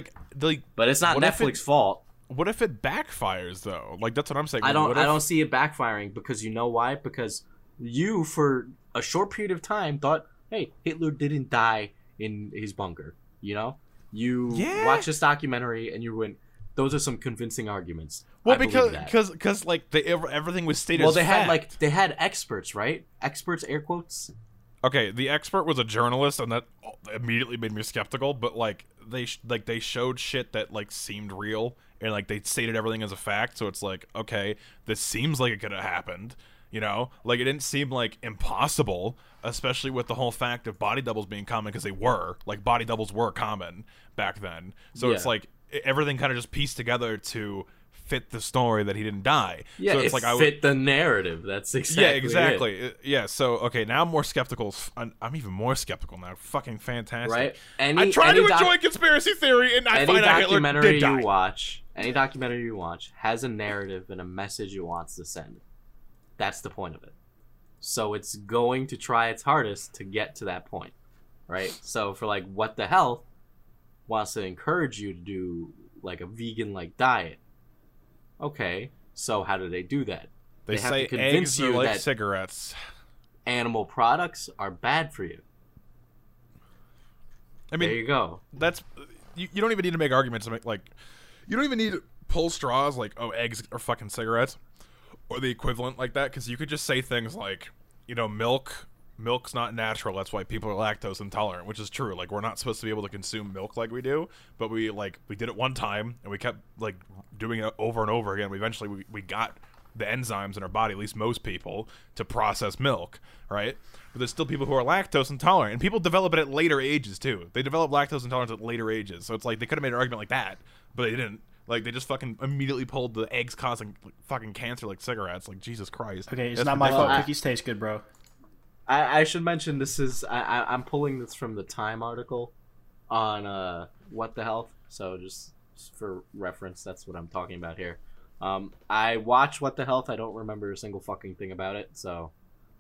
But it's not what if Netflix's fault. What if it backfires though? Like that's what I'm saying. I What if- don't see it backfiring because you know why? Because you for a short period of time thought, hey, Hitler didn't die in his bunker. You Yeah. watch this documentary and you went, those are some convincing arguments. Well, I believe that. because like everything was stated. Well, as they fact. had experts, right? Experts, air quotes. Okay, the expert was a journalist, and that immediately made me skeptical. But like they showed shit that like seemed real, and like they stated everything as a fact. So it's like, okay, this seems like it could have happened. Like it didn't seem like impossible, especially with the whole fact of body doubles being common because they were like body doubles were common back then. So it's like everything kind of just pieced together to fit the story that he didn't die. Yeah, so it's it like fit the narrative. That's exactly yeah, exactly. it. Yeah, so okay, now I'm more skeptical. I'm even more skeptical now. Fucking fantastic. Right? I try to enjoy conspiracy theory, and I Any find out Hitler documentary did die. any documentary you watch has a narrative and a message it wants to send. That's the point of it. So it's going to try its hardest to get to that point, right? So for like What the Health wants to encourage you to do like a vegan like diet. Okay, so how do they do that? They have say to convince eggs are you like that cigarettes. animal products are bad for you. I There mean, you go. that's you don't even need to make arguments to make like you don't even need to pull straws like eggs are fucking cigarettes or the equivalent like that because you could just say things like milk's not natural, that's why people are lactose intolerant, which is true. Like we're not supposed to be able to consume milk like we do, but we did it one time and we kept like doing it over and over again. We got the enzymes in our body, at least most people, to process milk, right? But there's still people who are lactose intolerant, and people develop it at later ages too. They develop lactose intolerance at later ages, so it's like they could have made an argument like that, but they didn't. Like they just fucking immediately pulled the eggs causing fucking cancer like cigarettes. Like Jesus Christ. Okay, it's That's not my ridiculous. fault. Cookies taste good, bro. I should mention this is I'm pulling this from the Time article on What the Health. So just for reference, that's what I'm talking about here. I watched What the Health. I don't remember a single fucking thing about it. So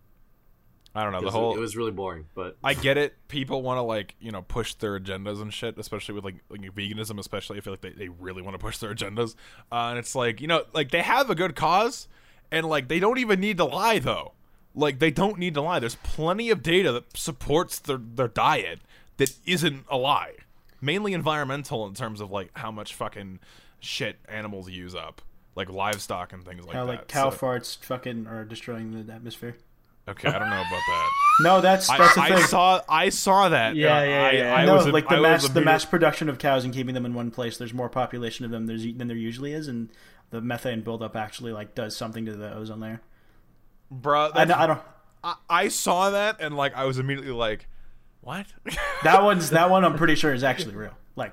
I don't know. it was really boring. But I get it. People want to like push their agendas and shit, especially with like veganism. Especially, I feel like they really want to push their agendas, and it's like like they have a good cause, and like they don't even need to lie though. Like they don't need to lie. There's plenty of data that supports their diet that isn't a lie. Mainly environmental in terms of like how much fucking shit animals use up, like livestock and things like How that. like cow farts fucking are destroying the atmosphere. Okay, I don't know about that. No, that's the thing. I saw that. Yeah. I No, was like I was the mass production of cows and keeping them in one place. There's more population of them than there usually is, and the methane buildup actually like does something to the ozone layer. Bro, I don't. I saw that and like I was immediately like, what? That one I'm pretty sure is actually real. Like,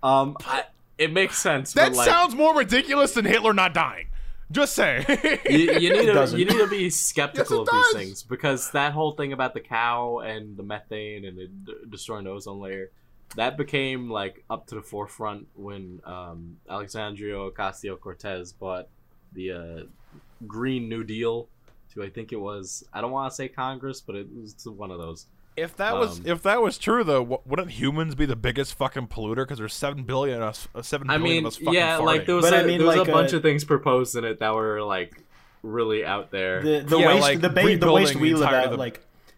it makes sense. That but, like, sounds more ridiculous than Hitler not dying. Just saying. you need doesn't. you need to be skeptical Yes, of it these does. things because that whole thing about the cow and the methane and it destroying the ozone layer, that became like up to the forefront when Alexandria Ocasio-Cortez bought the Green New Deal to, I think it was, I don't want to say Congress, but it was to one of those. If that was true though, wouldn't humans be the biggest fucking polluter? Because there's 7 billion of us, 7 I billion mean, of us fucking yeah, farting. like there was, a bunch of things proposed in it that were like really out there. the Yeah, waste like the waste rebuilding we the live entire- out, like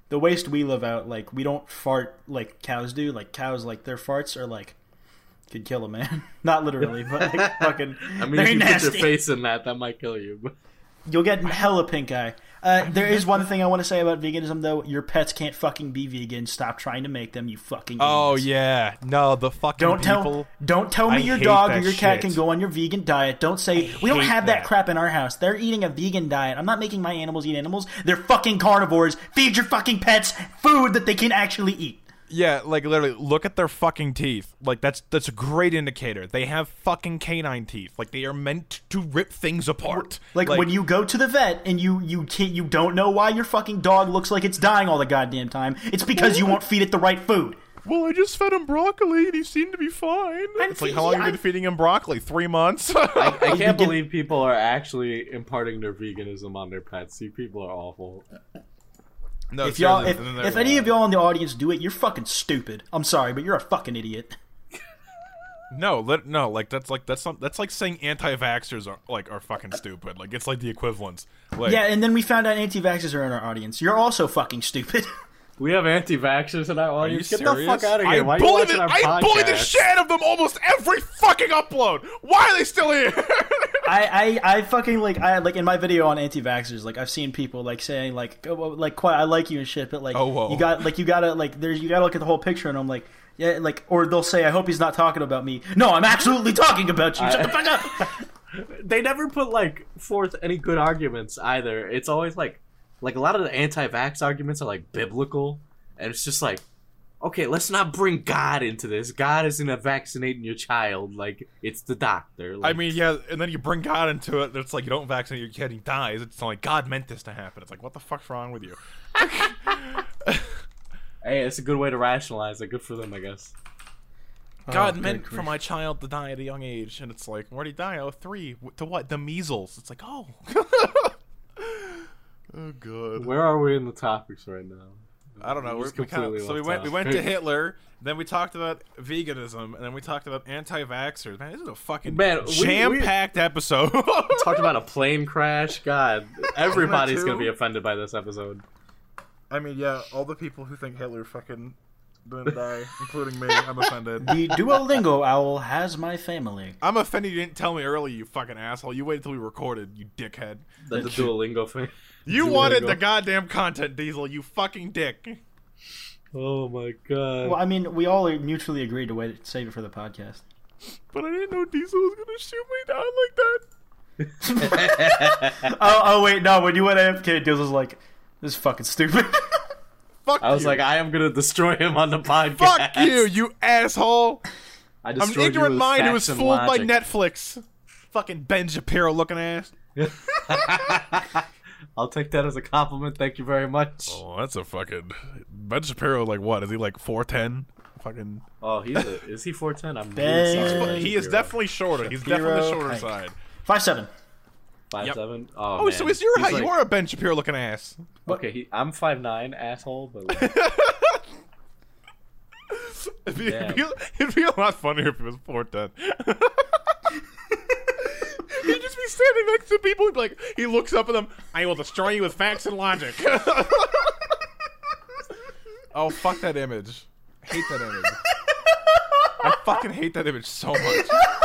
the waste we live out, like, we don't fart like cows do. Like, cows, like, their farts are, like, could kill a man. Not literally, but, like, fucking, I mean, they're if you nasty. put your face in that might kill you. You'll get hella pink eye. There is one thing I want to say about veganism, though. Your pets can't fucking be vegan. Stop trying to make them, you fucking Oh idiots. yeah, no, the fucking people. Don't tell me I your hate dog or that your cat shit. can go on your vegan diet. Don't say we don't hate have that that. crap in our house. They're eating a vegan diet. I'm not making my animals eat animals. They're fucking carnivores. Feed your fucking pets food that they can actually eat. Yeah, like literally, look at their fucking teeth. Like that's a great indicator. They have fucking canine teeth. Like they are meant to rip things apart. Like when you go to the vet and you don't know why your fucking dog looks like it's dying all the goddamn time. It's because you won't feed it the right food. Well, I just fed him broccoli and he seemed to be fine. It's like, how long have you been feeding him broccoli? 3 months? I can't believe people are actually imparting their veganism on their pets. You people are awful. No, If y'all, seriously, if any of y'all in the audience do it, you're fucking stupid. I'm sorry, but you're a fucking idiot. no, like that's like saying anti-vaxxers are fucking stupid. Like it's like the equivalents. Like, Yeah, and then we found out anti-vaxxers are in our audience. You're also fucking stupid. We have anti-vaxxers in our audience. you Get the fuck serious? out of here. Why I are you watching our podcast? bully the shit out of them almost every fucking upload. Why are they still here? I fucking like in my video on anti-vaxxers, like I've seen people like saying like quite I like you and shit, but like Oh, whoa. you gotta look at the whole picture, and I'm like, yeah, like, or they'll say, I hope he's not talking about me. No, I'm absolutely talking about you. Shut the fuck up. They never put like forth any good arguments either. It's always like a lot of the anti-vax arguments are like biblical, and it's just like, okay, let's not bring God into this. God isn't vaccinating your child. Like, it's the doctor. Like, I mean, yeah, and then you bring God into it. It's like you don't vaccinate your kid, he dies. It's like God meant this to happen. It's like, what the fuck's wrong with you? hey, it's a good way to rationalize it. Good for them, I guess. God Oh, meant good for grief. my child to die at a young age, and it's like, where'd he die? Oh, 3. To what? The measles. It's like, oh. Oh god. Where are we in the topics right now? I don't know. We We just completely we left went off. to Hitler, then we talked about veganism, and then we talked about anti-vaxxers. Man, this is a fucking Man, we- jam-packed episode. Talked about a plane crash. God, everybody's too? gonna be offended by this episode. I mean, yeah, all the people who think Hitler fucking didn't die, including me, I'm offended. The Duolingo owl has my family. I'm offended you didn't tell me early, you fucking asshole. You waited until we recorded, you dickhead. The Duolingo thing. You Duolingo. wanted the goddamn content, Diesel, you fucking dick. Oh my god. Well, I mean, we all mutually agreed to save it for the podcast. But I didn't know Diesel was gonna shoot me down like that. Oh wait, no. When you went AFK, Diz was like, "This is fucking stupid." Fuck I was you. like, I am gonna destroy him on the podcast. Fuck you asshole. I I'm destroyed an you ignorant with mind who facts was and fooled by logic. Netflix. Fucking Ben Shapiro looking ass. I'll take that as a compliment. Thank you very much. Oh, that's a fucking Ben Shapiro. Like what? Is he like 4'10"? Fucking. Oh, is he 4'10"? I'm Ben- really sorry. He is definitely shorter. He's definitely the shorter height. side. 5'7". 5'7". Oh, man. so it's your He's height. like- You are a Ben Shapiro looking ass. Okay, I'm 5'9", asshole, but like, It'd be a lot funnier if it was 4'10". He'd just be standing next to people. He'd be like, he looks up at them. I will destroy you with facts and logic. Oh, fuck that image. I hate that image. I fucking hate that image so much.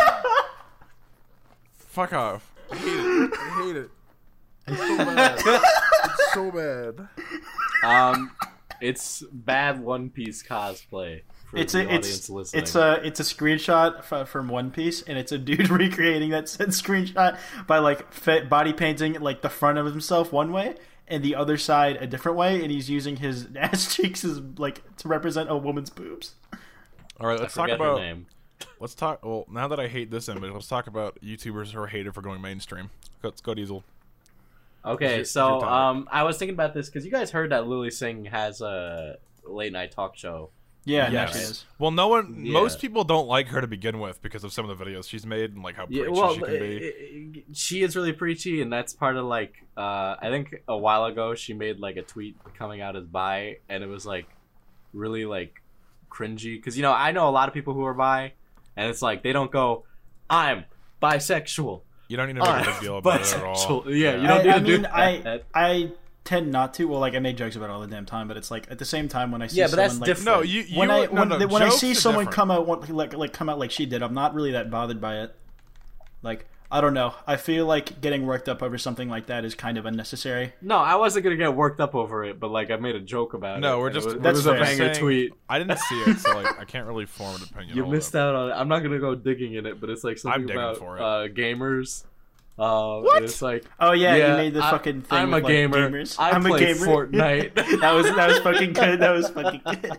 Fuck off. I hate it. I hate it. It's so bad. It's so bad. it's bad One Piece cosplay. For It's the a audience listening. it's a screenshot from One Piece, and it's a dude recreating that said screenshot by like body painting like the front of himself one way and the other side a different way, and he's using his ass cheeks as like to represent a woman's boobs. All right, I let's talk forget her about. name. Let's talk. Well, now that I hate this image, let's talk about YouTubers who are hated for going mainstream. Let's go, Diesel. Okay, What's your so topic? I was thinking about this because you guys heard that Lily Singh has a late night talk show. Yeah, Yes. now she is. Well, no one. Yeah. Most people don't like her to begin with because of some of the videos she's made and like how preachy she can be. She is really preachy, and that's part of like I think a while ago she made like a tweet coming out as bi, and it was like really like cringy because I know a lot of people who are bi, and it's like they don't go, I'm bisexual. You don't need to make a big deal about it at all. Bisexual. Yeah, you don't need to do I that. tend not to. Well, like I make jokes about it all the damn time, but it's like at the same time when I see Yeah, but someone that's like different. No, you when I jokes see are someone different. come out like she did, I'm not really that bothered by it. Like I don't know. I feel like getting worked up over something like that is kind of unnecessary. No, I wasn't gonna get worked up over it, but like I made a joke about it. No, we're and just it That's was a fair. banger tweet. I didn't see it, so like I can't really form an opinion. You on missed it. out on it. I'm not gonna go digging in it, but it's like something digging about for it. gamers. What? It's like, Oh yeah, yeah, you made the fucking thing. I'm with, a like, gamer. Gamers. I'm a a gamer. Fortnite. that was fucking good. That was fucking good.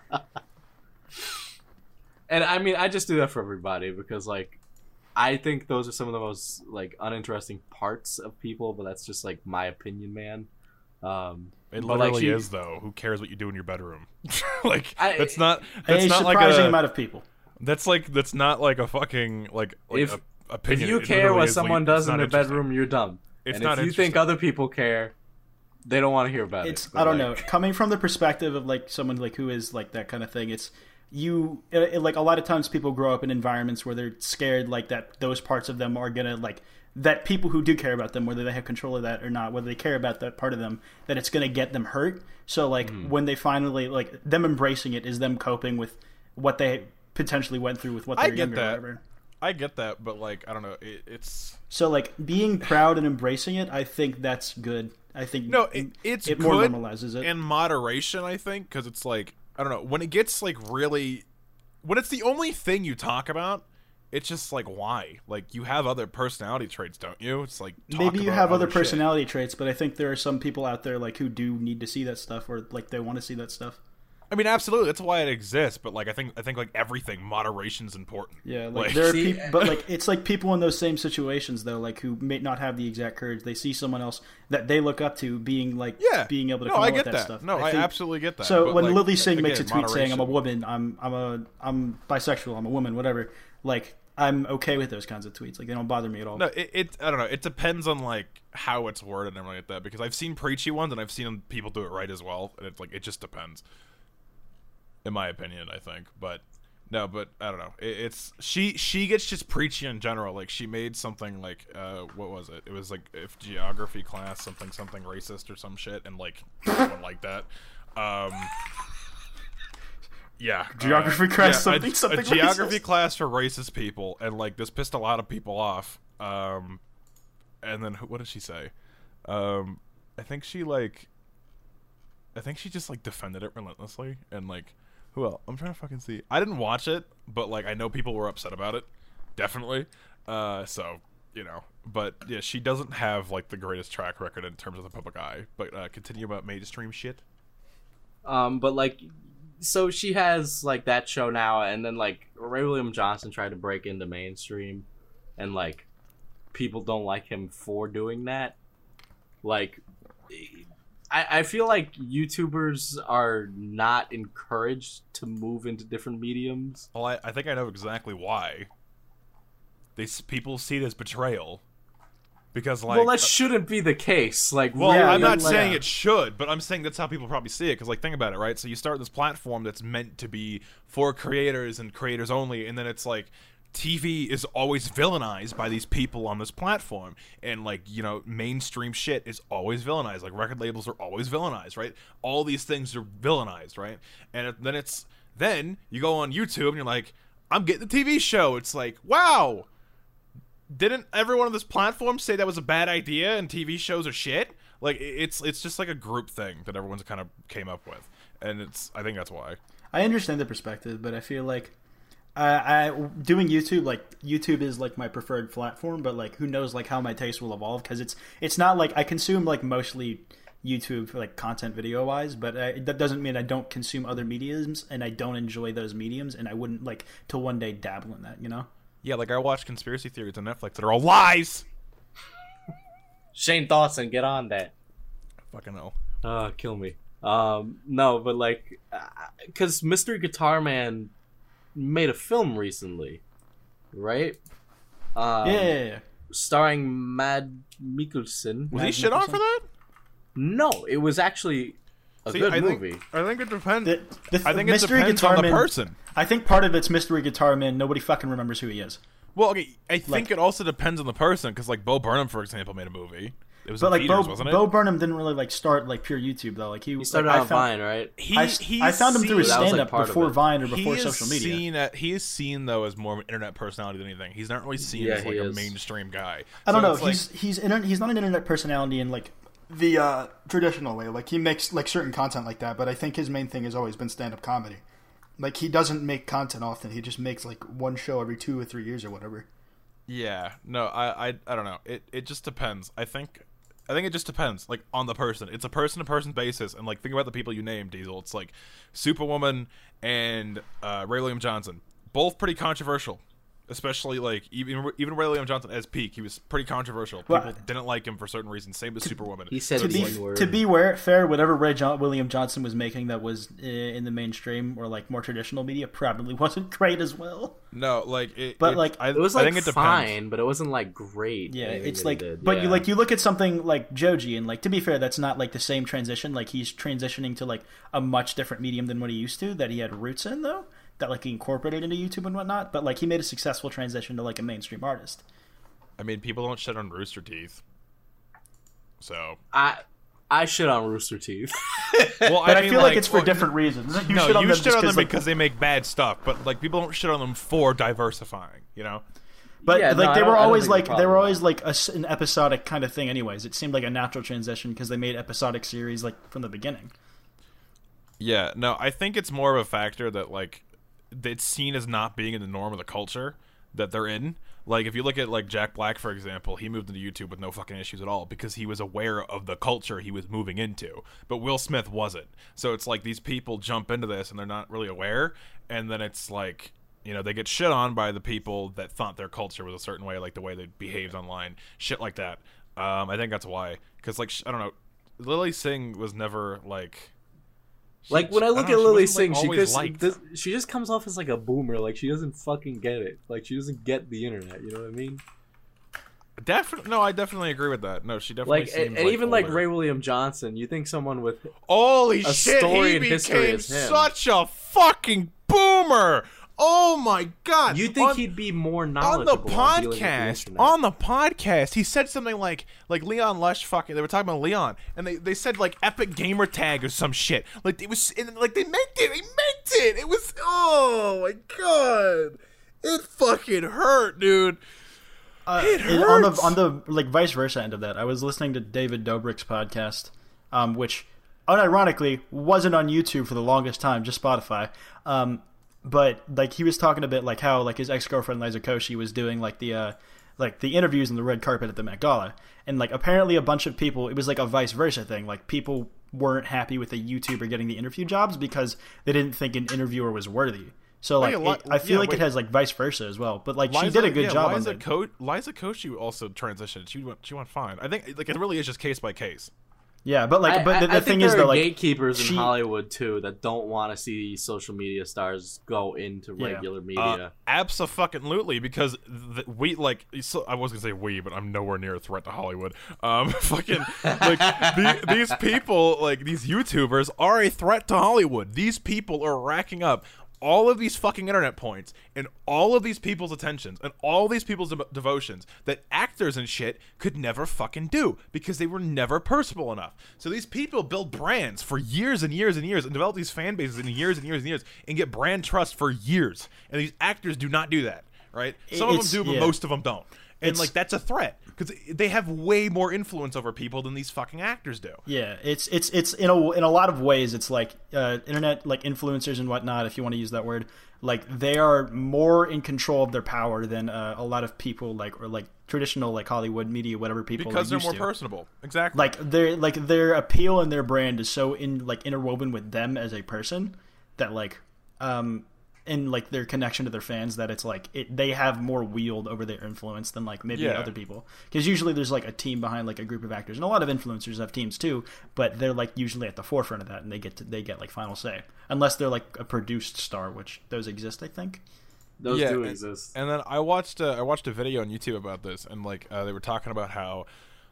And I mean, I just do that for everybody because like, I think those are some of the most like uninteresting parts of people, but that's just like my opinion, man. It but, like, literally is though. Who cares what you do in your bedroom? Like I- that's not A like surprising a amount of people. that's not like a fucking like If- a opinion. If you It care literally what is, someone like, does it's in not their interesting. bedroom, you're dumb. It's and not if you think interesting. other people care, they don't want to hear about It's it. I don't know. Coming from the perspective of like someone like who is like that kind of thing, it's like a lot of times people grow up in environments where they're scared like that those parts of them are gonna like that people who do care about them, whether they have control of that or not, whether they care about that part of them, that it's gonna get them hurt. So like when they finally like them embracing it is them coping with what they potentially went through with what I they're get younger or that. whatever. I get that, but like I don't know. It's So like being proud and embracing it, I think that's good. I think no, it's it good more normalizes it. in moderation. I think because it's like I don't know when it gets like really when it's the only thing you talk about. It's just like why? Like you have other personality traits, don't you? It's like talk Maybe you about have other shit. personality traits, but I think there are some people out there like who do need to see that stuff, or like they want to see that stuff. I mean, absolutely, that's why it exists. But like, I think like everything, moderation's important. Yeah, Like- there are See, people, but like it's like people in those same situations though, like who may not have the exact courage. They see someone else that they look up to being like, Yeah, being able to no, come I out get with that that. stuff. No, I think- absolutely get that. So But, when like, Lily Singh makes a again, tweet saying I'm a moderation. woman, I'm bisexual, I'm a woman, whatever, like I'm okay with those kinds of tweets. Like they don't bother me at all. No, it I don't know. It depends on like how it's worded and everything like that. Because I've seen preachy ones and I've seen people do it right as well. And it's like it just depends. In my opinion, I think, but no, but I don't know. It's she gets just preachy in general. Like she made something like what was it? It was like if geography class something racist or some shit, and like someone like that. Yeah, Geography class, something a geography racist. class for racist people, and like this pissed a lot of people off. And then what did she say? I think she just like defended it relentlessly, and like who else? I'm trying to fucking see. I didn't watch it, but like I know people were upset about it, definitely. So you know, but yeah, she doesn't have like the greatest track record in terms of the public eye. But continue about mainstream shit. But like, so she has like that show now, and then like Ray William Johnson tried to break into mainstream, and like people don't like him for doing that. Like, I feel like YouTubers are not encouraged to move into different mediums. Well, I think I know exactly why. People see it as betrayal. Because like, Well, that shouldn't be the case. Like, well, Yeah, I'm not like- saying it should, but I'm saying that's how people probably see it. Because like, think about it, right? So you start this platform that's meant to be for creators and creators only, and then it's like TV is always villainized by these people on this platform, and like you know, mainstream shit is always villainized. Like record labels are always villainized, right? All these things are villainized, right? And then you go on YouTube and you're like, I'm getting the TV show. It's like, wow. Didn't everyone on this platform say that was a bad idea and TV shows are shit? Like it's just like a group thing that everyone's kind of came up with, and I think that's why. I understand the perspective, but I feel like I doing YouTube, like YouTube is like my preferred platform, but like who knows like how my taste will evolve, because it's not like I consume like mostly YouTube for like content video wise, but that doesn't mean I don't consume other mediums and I don't enjoy those mediums, and I wouldn't like to one day dabble in that, you know? Yeah, like I watch conspiracy theories on Netflix that are all lies. Shane Dawson, get on that. Fucking hell. Kill me. No, but like, because Mystery Guitar Man made a film recently, right? Yeah. Starring Mad Mikkelsen. Was he Mads shit on Mikkelsen? for that? No, it was actually a See, good I movie. think it depends. The I think it Mystery depends Guitar on the Man- person. I think part of it's Mystery Guitar Man. Nobody fucking remembers who he is. Well, okay, I think Like- it also depends on the person, because like Bo Burnham, for example, made a movie. It was But in like theaters, wasn't it? Bo Burnham didn't really like start like pure YouTube though. Like He started like, on Vine, right? I found him through his That was, like, stand-up part of before it. Vine or before He is social media. he is seen though as more of an internet personality than anything. He's not really seen Yeah, as like he a is. mainstream guy. I don't So know. it's like- He's not an internet personality in like the traditional way. Like he makes like certain content like that, but I think his main thing has always been stand-up comedy. Like he doesn't make content often. He just makes like one show every 2 or 3 years or whatever. Yeah, no, I don't know. It just depends. I think it just depends, like, on the person. It's a person-to-person basis, and like think about the people you named, Diesel. It's like Superwoman and Ray William Johnson, both pretty controversial. Especially like even Ray William Johnson as peak, he was pretty controversial. People Well, didn't like him for certain reasons. Same as Superwoman. He said To the be N-word. fair, whatever William Johnson was making that was in the mainstream or like more traditional media probably wasn't great as well. No, like it. But, it, like, I, It was I like think it depends. fine, but it wasn't like great. Yeah, anything it's that he like, did. but Yeah. you look at something like Joji, and like to be fair, that's not like the same transition. Like he's transitioning to like a much different medium than what he used to. That he had roots in though, that like he incorporated into YouTube and whatnot. But like he made a successful transition to like a mainstream artist. I mean, people don't shit on Rooster Teeth. So, I shit on Rooster Teeth. well, But I, mean, feel like it's for different reasons. You No, shit on you them shit just on them like, because they make bad stuff, but like people don't shit on them for diversifying. You know. But Yeah, no, like I they don't- were I don't always think like the they were problem always like an episodic kind of thing. Anyways, it seemed like a natural transition because they made episodic series like from the beginning. Yeah, no, I think it's more of a factor that like it's seen as not being in the norm of the culture that they're in. Like if you look at like Jack Black, for example, he moved into YouTube with no fucking issues at all because he was aware of the culture he was moving into. But Will Smith wasn't. So it's like these people jump into this and they're not really aware, and then it's like, you know, they get shit on by the people that thought their culture was a certain way, like the way they behaved online, shit like that. I think that's why. Because like I don't know, Lily Singh was never like. Like when I look don't know, at Lily she wasn't, Singh, like, she always just liked. she just comes off as like a boomer. Like she doesn't fucking get it. Like she doesn't get the internet. You know what I mean? Definitely, no, I definitely agree with that. No, she definitely Like seems and even like older. Ray William Johnson, you think someone with Holy a shit, story he in history became as him. such a fucking boomer. Oh my god. you think on, he'd be more on knowledgeable the dealing with the podcast, internet. he said something like Leon Lush fucking they were talking about Leon and they said like epic gamer tag or some shit. Like it was and, like they meant it. It was oh my god. It fucking hurt, dude. It hurts. On the like vice versa end of that, I was listening to David Dobrik's podcast, which unironically wasn't on YouTube for the longest time, just Spotify. But like he was talking a bit like how like his ex-girlfriend Liza Koshy was doing like the interviews on the red carpet at the Met Gala, and like apparently a bunch of people, it was like a vice versa thing. Like people weren't happy with a YouTuber getting the interview jobs because they didn't think an interviewer was worthy. So like I feel like it has like vice versa as well. But like she did a good job on Liza that. Liza Koshy also transitioned. She went fine. I think like it really is just case by case. Yeah, but like the I thing think is there though are like gatekeepers she- in Hollywood too that don't want to see social media stars go into regular media. Absolutely, because we like. So, I was gonna say we, but I'm nowhere near a threat to Hollywood. Fucking like these people, like these YouTubers, are a threat to Hollywood. These people are racking up all of these fucking internet points and all of these people's attentions and all these people's devotions that actors and shit could never fucking do because they were never personable enough. So these people build brands for years and years and years and develop these fan bases in years and years and years and get brand trust for years. And these actors do not do that, right? Some of them do, but most of them don't. And like that's a threat because they have way more influence over people than these fucking actors do. Yeah, it's in a lot of ways it's like internet like influencers and whatnot, if you want to use that word. Like they are more in control of their power than a lot of people or traditional like Hollywood media, whatever people Because they're used more to. personable. Exactly. Like their appeal and their brand is so interwoven with them as a person that and like their connection to their fans that it's like they have more wield over their influence than like maybe other people, because usually there's like a team behind like a group of actors, and a lot of influencers have teams too, but they're like usually at the forefront of that and they get like final say, unless they're like a produced star, which those exist I think. Those do exist. And then I watched a video on YouTube about this, and like they were talking about how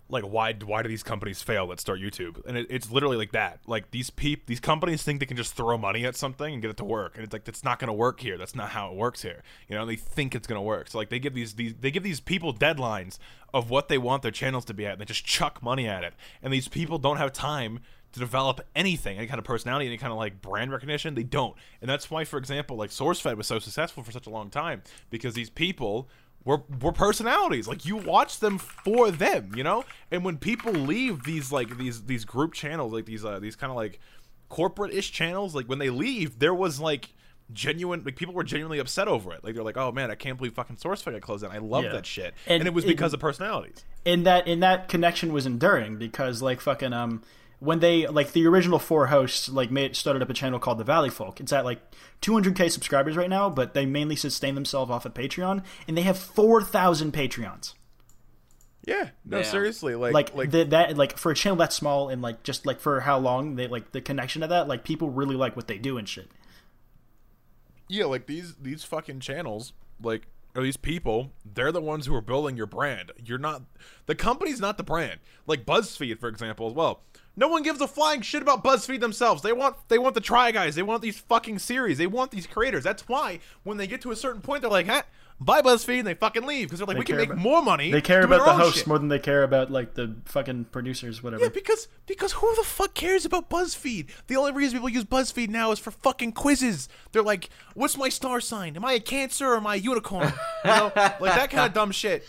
like why do these companies fail that start YouTube? And it's literally like that. Like these companies think they can just throw money at something and get it to work, and it's like that's not going to work here. That's not how it works here. You know, they think it's going to work. So like they give these people deadlines of what they want their channels to be at, and they just chuck money at it. And these people don't have time to develop anything, any kind of personality, any kind of like brand recognition. They don't. And that's why, for example, like SourceFed was so successful for such a long time, because these people were personalities. Like you watch them for them, you know? And when people leave these like these group channels, like these kind of like corporate-ish channels, like when they leave, there was like genuine, like people were genuinely upset over it. Like they're like, oh man, I can't believe fucking SourceFed got closed down. I love that shit. And it was because of personalities. And that connection was enduring because like fucking when they like the original 4 hosts like started up a channel called the Valley Folk. It's at like 200K subscribers right now, but they mainly sustain themselves off of Patreon, and they have 4,000 Patreons. Yeah, no, seriously, like that like for a channel that small and like just like for how long they like the connection to that, like people really like what they do and shit. Yeah, like these fucking channels, like, or these people, they're the ones who are building your brand. You're not, the company's not the brand. Like BuzzFeed, for example, as well. No one gives a flying shit about BuzzFeed themselves. They want the Try Guys. They want these fucking series. They want these creators. That's why when they get to a certain point, they're like, buy BuzzFeed, and they fucking leave because they're like, we can make more money. They care about the hosts more than they care about like the fucking producers, whatever. Yeah, because who the fuck cares about BuzzFeed? The only reason people use BuzzFeed now is for fucking quizzes. They're like, what's my star sign? Am I a Cancer or am I a unicorn? You know, like that kind of dumb shit.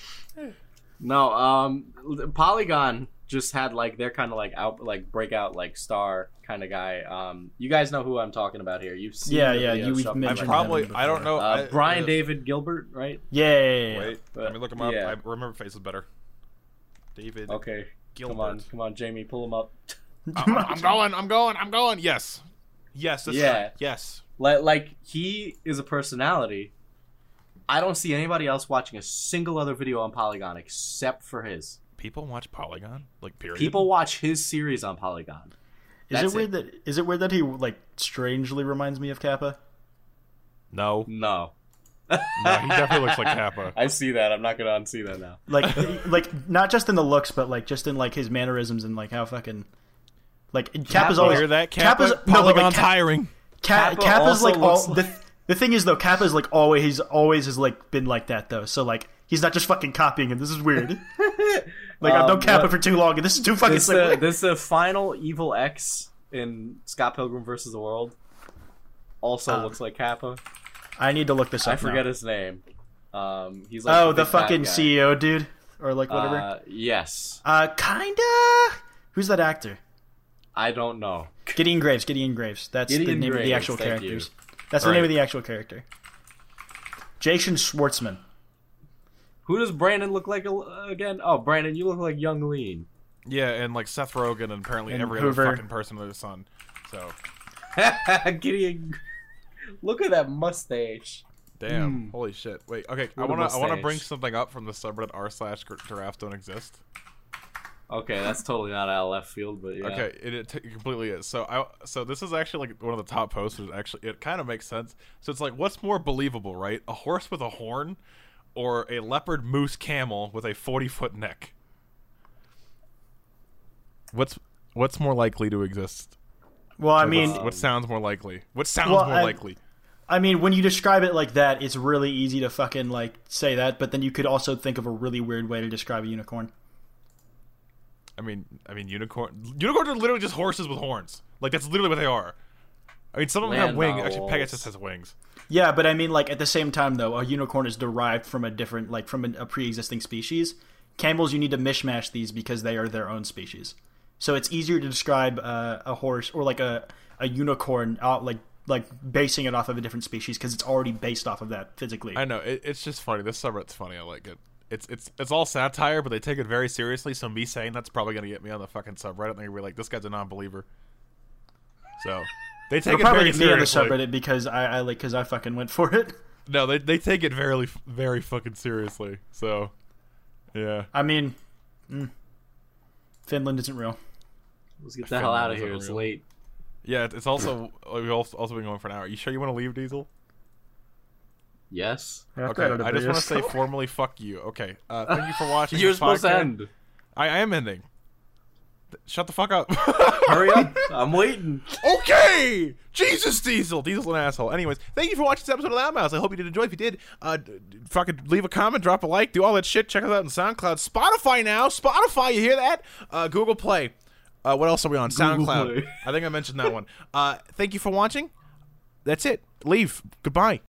No, Polygon just had like their kind of like breakout like star kind of guy. You guys know who I'm talking about here. You've seen we've mentioned I don't know. Brian David Gilbert, right? Yeah. Wait, let me look him up. I remember faces better. David. Okay. Gilbert. Come on, Jamie, pull him up. I'm going. Yes. That's right. Yes. Like he is a personality. I don't see anybody else watching a single other video on Polygon except for his. People watch Polygon, like period. People watch his series on Polygon. Is it weird that he like strangely reminds me of Kappa? No, he definitely looks like Kappa. I see that. I'm not gonna unsee that now. Like not just in the looks, but like just in like his mannerisms and like how fucking like Kappa's always hear that Kappa's Polygon's hiring. Kappa's like all the thing is though, Kappa's like always has like been like that though. So like he's not just fucking copying him. This is weird. Like I've known Kappa for too long, and this is too fucking similar. This is the final Evil X in Scott Pilgrim vs. the World. Also looks like Kappa. I need to look this up. I forget his name. He's like the fucking CEO dude, or like whatever. Yes. Kinda. Who's that actor? I don't know. Gideon Graves. That's the name of the actual characters. That's the name of the actual character. Jason Schwartzman. Who does Brandon look like again? Oh, Brandon, you look like Young Lean. Yeah, and like Seth Rogen and apparently every other fucking person under the sun. So. Gideon, look at that mustache. Damn! Holy shit! Wait, okay. I wanna bring something up from the subreddit r/giraffes don't exist. Okay, that's totally not out of left field, but yeah. Okay, it completely is. So this is actually like one of the top posters. Actually, it kind of makes sense. So it's like, what's more believable, right? A horse with a horn, or a leopard moose camel with a 40-foot neck? What's more likely to exist? Well, I mean, what sounds more likely? What sounds more likely? I mean, when you describe it like that, it's really easy to fucking like say that, but then you could also think of a really weird way to describe a unicorn. I mean, unicorns are literally just horses with horns. Like that's literally what they are. I mean, some of them have wings. Actually, Pegasus has wings. Yeah, but I mean, like at the same time, though, a unicorn is derived from a different, like from a pre-existing species. Camels, you need to mishmash these because they are their own species. So it's easier to describe a horse or like a unicorn, like basing it off of a different species because it's already based off of that physically. I know it's just funny. This subreddit's funny. I like it. It's all satire, but they take it very seriously. So me saying that's probably gonna get me on the fucking subreddit, and they're gonna be like, "This guy's a non-believer." So they take it very seriously. On the subreddit because I fucking went for it. No, they take it very very fucking seriously. So yeah, I mean, Finland isn't real. Let's get the hell out of here. It's late. Yeah, it's also we've also been going for an hour. You sure you want to leave, Diesel? Yes. Okay, I just want to say formally fuck you. Okay, thank you for watching. You're supposed to end. I am ending. Shut the fuck up. Hurry up. I'm waiting. Okay! Jesus, Diesel. Diesel's an asshole. Anyways, thank you for watching this episode of Loudmouths. I hope you did enjoy. If you did, fucking leave a comment, drop a like, do all that shit. Check us out on SoundCloud. Spotify now. Spotify, you hear that? Google Play. What else are we on? SoundCloud. Play. I think I mentioned that one. Thank you for watching. That's it. Leave. Goodbye.